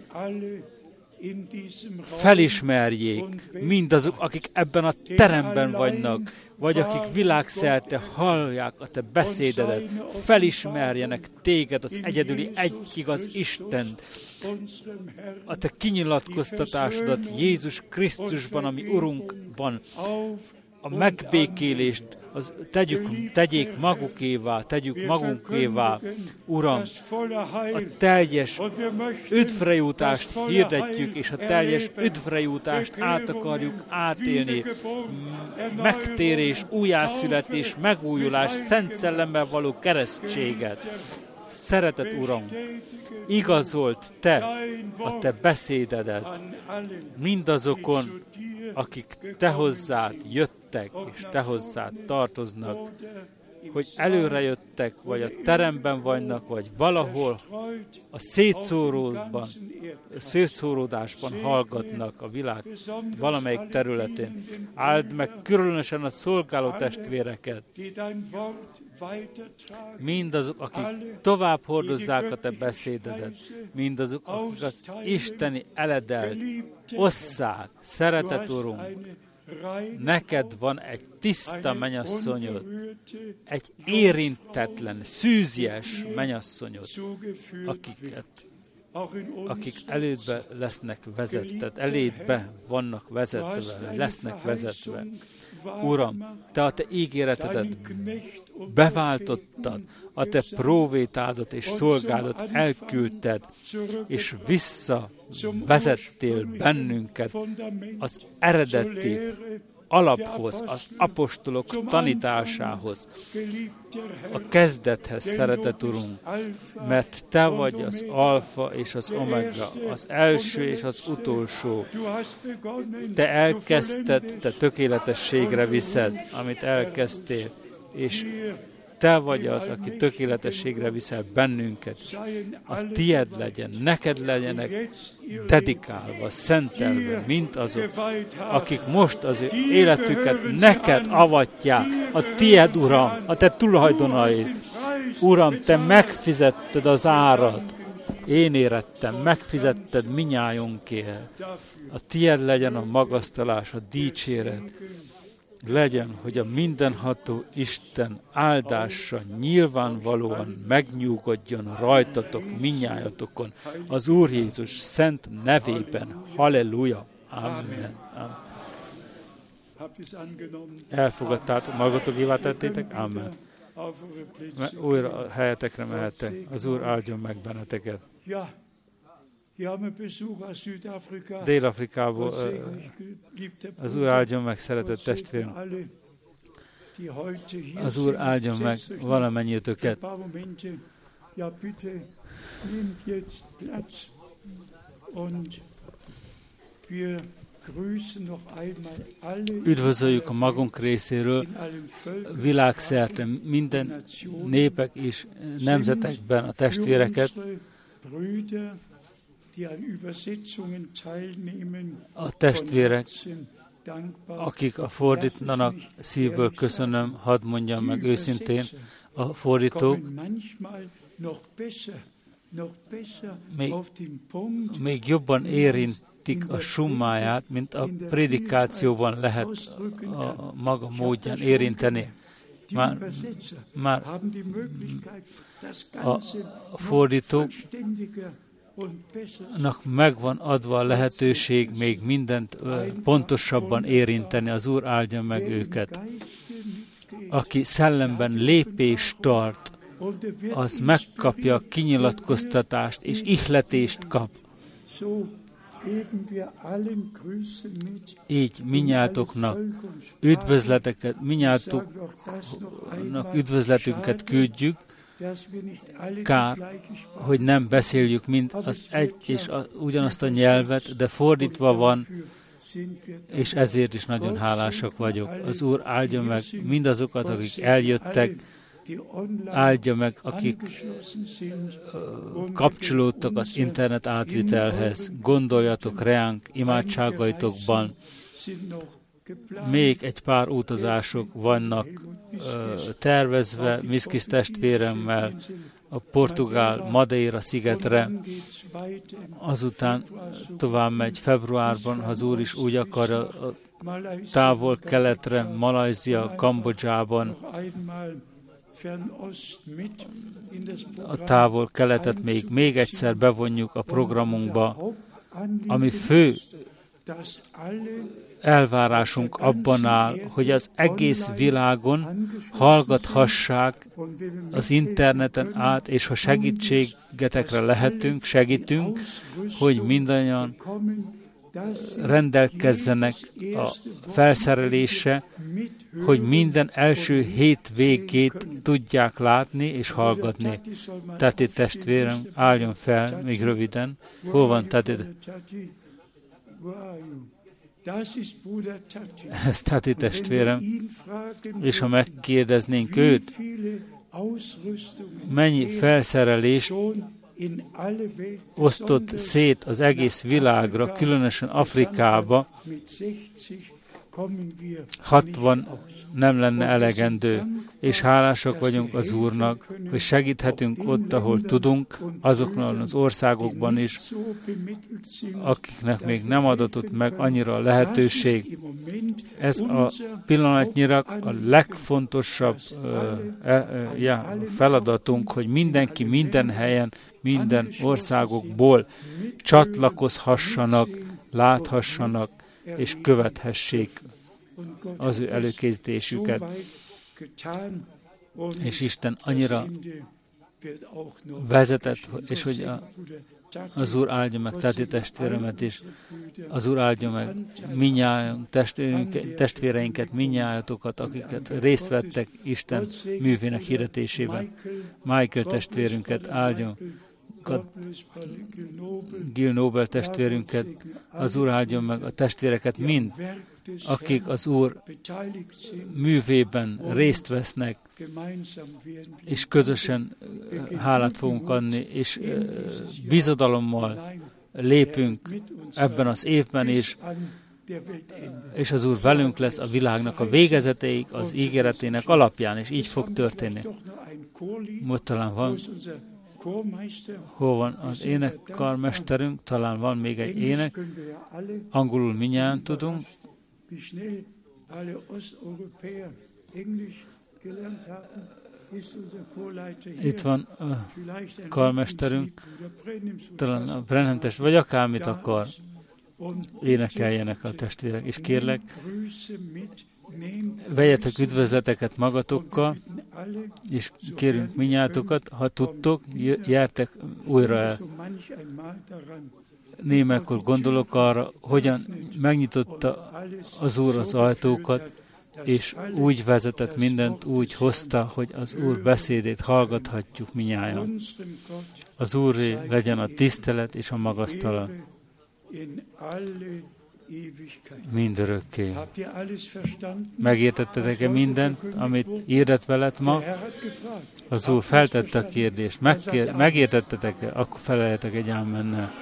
felismerjék, mindazok, akik ebben a teremben vannak, vagy akik világszerte hallják a te beszédedet, felismerjenek téged, az egyedüli, egy igaz Istent, a te kinyilatkoztatásodat Jézus Krisztusban, ami Urunkban, a megbékélést tegyék magukévá, tegyük magunkévá, Uram, a teljes üdvrejutást hirdetjük, és a teljes üdvrejutást át akarjuk átélni. Megtérés, újjászületés, megújulás, Szent Szellemmel való keresztséget. Szeretet, Uram, igazolt te a te beszédedet mindazokon, akik te hozzád jöttek, és te hozzád tartoznak, hogy előrejöttek, vagy a teremben vannak, vagy valahol a szétszóródásban hallgatnak a világ valamelyik területén. Áld meg különösen a szolgáló testvéreket, mindazok, akik tovább hordozzák a te beszédedet, mindazok, akik az isteni eledelt osszák. Szeretet, Urunk, neked van egy tiszta mennyasszonyod, egy érintetlen, szűzies mennyasszonyod, akik elődbe lesznek vezetve, elédbe vannak vezetve, lesznek vezetve. Uram, te a te ígéretedet beváltottad, a te próvétádat és szolgádat elküldted, és visszavezettél bennünket az eredeti alaphoz, az apostolok tanításához, a kezdethez, szeretett Urunk, mert te vagy az alfa és az omega, az első és az utolsó. Te elkezdted, te tökéletességre viszed, amit elkezdtél, és te vagy az, aki tökéletességre viszel bennünket. A tied legyen, neked legyenek dedikálva, szentelve, mint azok, akik most az ő életüket neked avatják, a tied, Uram, a te tulajdonaid. Uram, te megfizetted az árat. Én érettem, megfizetted minnyájunkért. A tied legyen a magasztalás, a dicséret. Legyen, hogy a mindenható Isten áldása nyilvánvalóan megnyugodjon rajtatok, minnyájatokon, az Úr Jézus szent nevében. Halleluja! Amen. Elfogadtátok, magatokévá tettétek? Amen. Újra a helyetekre mehettek. Az Úr áldjon meg benneteket. Dél-Afrikából az Úr áldjon meg, szeretett testvérem. Az Úr áldjon meg valamennyiötöket. Üdvözöljük a magunk részéről világszerte minden népek és nemzetekben a testvéreket, a testvérek, akik a fordítanak, szívből köszönöm, hadd mondjam meg őszintén, a fordítók még jobban érintik a summáját, mint a prédikációban lehet a maga módján érinteni. Már a fordítóknak megvan adva a lehetőség még mindent pontosabban érinteni. Az Úr áldja meg őket. Aki szellemben lépést tart, az megkapja a kinyilatkoztatást, és ihletést kap. Így minnyájatoknak üdvözletünket küldjük. Kár, hogy nem beszéljük mind az egy és ugyanazt a nyelvet, de fordítva van, és ezért is nagyon hálásak vagyok. Az Úr áldja meg mindazokat, akik eljöttek, áldja meg, akik kapcsolódtak az internet átvitelhez. Gondoljatok reánk imádságaitokban. Még egy pár utazások vannak tervezve Miszkis testvéremmel a Portugál Madeira szigetre. Azután tovább megy februárban, ha az Úr is úgy akar, a távol-keletre, Malajzia, Kambodzsában. A távol-keletet még egyszer bevonjuk a programunkba, ami fő elvárásunk abban áll, hogy az egész világon hallgathassák az interneten át, és ha segítségetekre segítünk, hogy mindannyian rendelkezzenek a felszerelésre, hogy minden első hétvégét tudják látni és hallgatni. Tati testvérem, álljon fel, még röviden. Hol van Tati? Ez Tati testvérem, és ha megkérdeznénk őt, mennyi felszerelést osztott szét az egész világra, különösen Afrikába, 60 nem lenne elegendő, és hálásak vagyunk az Úrnak, hogy segíthetünk ott, ahol tudunk, azoknál az országokban is, akiknek még nem adatott meg annyira a lehetőség. Ez a pillanatnyira a legfontosabb feladatunk, hogy mindenki minden helyen, minden országokból csatlakozhassanak, láthassanak, és követhessék az ő előkészítésüket. És Isten annyira vezetett, és hogy az Úr áldja meg Tati testvéremet is, az Úr áldja meg testvéreinket, minnyájatokat, akiket részt vettek Isten művének hirdetésében. Michael testvérünket áldja, Gil Nobel testvérünket, az Úr áldjon meg a testvéreket mind, akik az Úr művében részt vesznek, és közösen hálát fogunk adni, és bizodalommal lépünk ebben az évben is, és az Úr velünk lesz a világnak a végezeteig, az ígéretének alapján, és így fog történni. Most talán van, hol van az énekkarmesterünk, talán van még egy ének, angolul mindjárt tudunk. Itt van a karmesterünk, talán a Brenhentes, vagy akármit akar, énekeljenek a testvérek. És kérlek, vegyetek üdvözleteket magatokkal, és kérünk mindnyátokat, ha tudtok, gyertek újra el. Némelykor gondolok arra, hogyan megnyitotta az Úr az ajtókat, és úgy vezetett mindent, úgy hozta, hogy az Úr beszédét hallgathatjuk mindnyájan. Az Úré legyen a tisztelet és a magasztalat mindörökké. Megértettetek-e mindent, amit hirdetve lett ma? Az Úr feltette a kérdést. Megértettetek-e? Akkor feleljetek egy ámennel.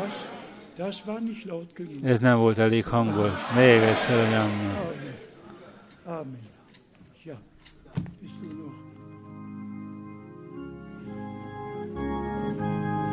Ez nem volt elég hangos. Még egyszer egy ámennel. Amen. Ja, bist du noch?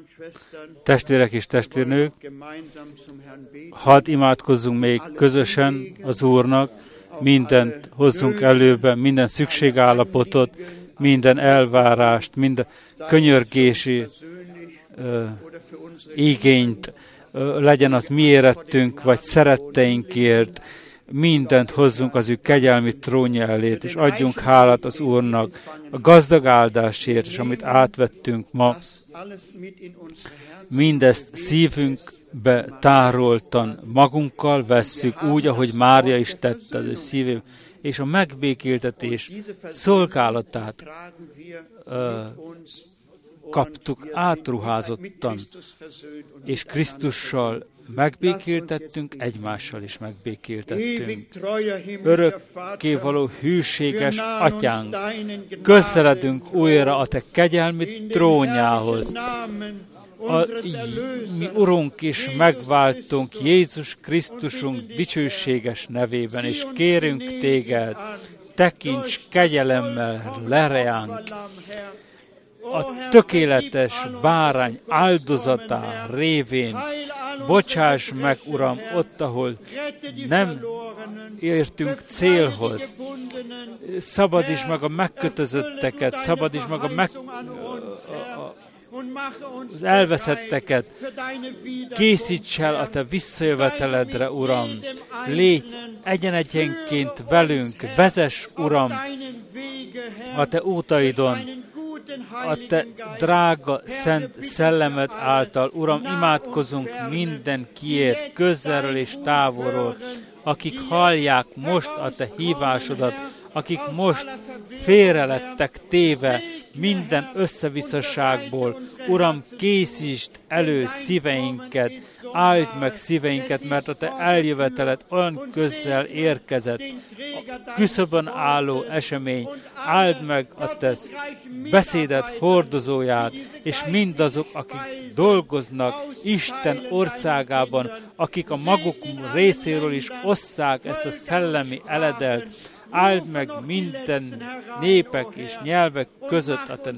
Testvérek és testvérnők, hadd imádkozzunk még közösen az Úrnak, mindent hozzunk előbe, minden szükségállapotot, minden elvárást, minden könyörgési igényt, legyen az mi érettünk, vagy szeretteinkért, mindent hozzunk az ő kegyelmi trónja elét, és adjunk hálát az Úrnak a gazdag áldásért, és amit átvettünk ma, mindezt szívünkbe tároltan magunkkal vesszük, úgy, ahogy Mária is tette az ő szívében, és a megbékéltetés szolgálatát kaptuk átruházottan, és Krisztussal megbékéltettünk, egymással is megbékéltettünk. Örökkévaló hűséges Atyánk, közeledünk újra a Te kegyelmi trónjához. Mi Urunk is megváltunk Jézus Krisztusunk dicsőséges nevében, és kérünk Téged, tekints kegyelemmel le reánk. A tökéletes bárány áldozatá révén bocsáss meg, Uram, ott, ahol nem értünk célhoz. Szabadítsd meg a megkötözötteket, szabadítsd meg az elveszetteket. Készíts el a Te visszajöveteledre, Uram. Légy egyen-egyenként velünk, vezess, Uram, a Te útaidon, a Te drága, szent szellemed által. Uram, imádkozunk mindenkiért, közelről és távolról, akik hallják most a Te hívásodat, akik most félre lettek téve minden összevisszaságból. Uram, készítsd elő szíveinket, áld meg szíveinket, mert a Te eljöveteled olyan közel érkezett. A küszöbön álló esemény, áld meg a Te beszédet hordozóját, és mindazok, akik dolgoznak Isten országában, akik a maguk részéről is osszák ezt a szellemi eledelt. Áld meg minden népek és nyelvek között a Te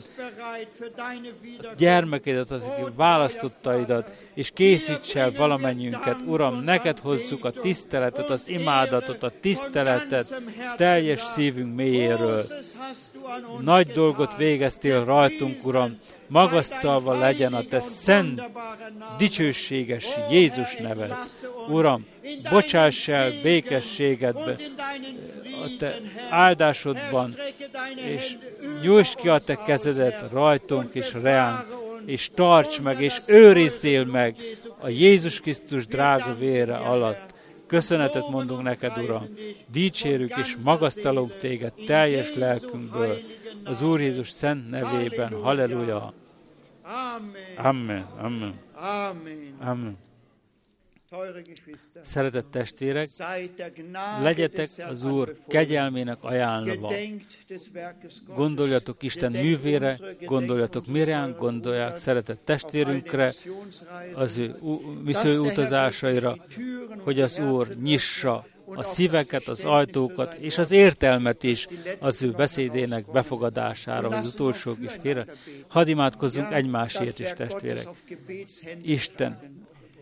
gyermekedet, a választottaidat, és készíts el valamennyünket. Uram, neked hozzuk a tiszteletet, az imádatot, a tiszteletet teljes szívünk mélyéről. Nagy dolgot végeztél rajtunk, Uram, magasztalva legyen a Te szent, dicsőséges Jézus neved. Uram, bocsáss el békességedbe, a Te áldásodban, és nyújtsd ki a Te kezedet rajtunk és reánk, és tarts meg, és őrizzél meg a Jézus Krisztus drága vére alatt. Köszönetet mondunk neked, Uram, dicsérjük és magasztalunk téged teljes lelkünkből, az Úr Jézus szent nevében. Halleluja! Amen. Amen. Amen. Szeretett testvérek, legyetek az Úr kegyelmének ajánlva. Gondoljatok Isten művére, gondoljatok mirán, gondolják szeretett testvérünkre, az ő missziói utazásaira, hogy az Úr nyissa a szíveket, az ajtókat, és az értelmet is az ő beszédének befogadására, hogy az utolsók is félre. Hadd imádkozzunk egymásért is, testvérek. Isten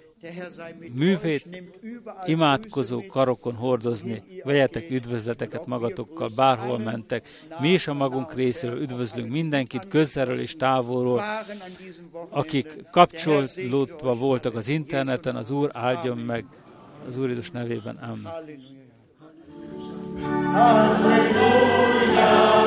művét imádkozó karokon hordozni, vegyetek üdvözleteket magatokkal, bárhol mentek. Mi is a magunk részéről üdvözlünk mindenkit közelről és távolról, akik kapcsolódva voltak az interneten, az Úr áldjon meg az Úr Jézus nevében. Amen. Halleluja!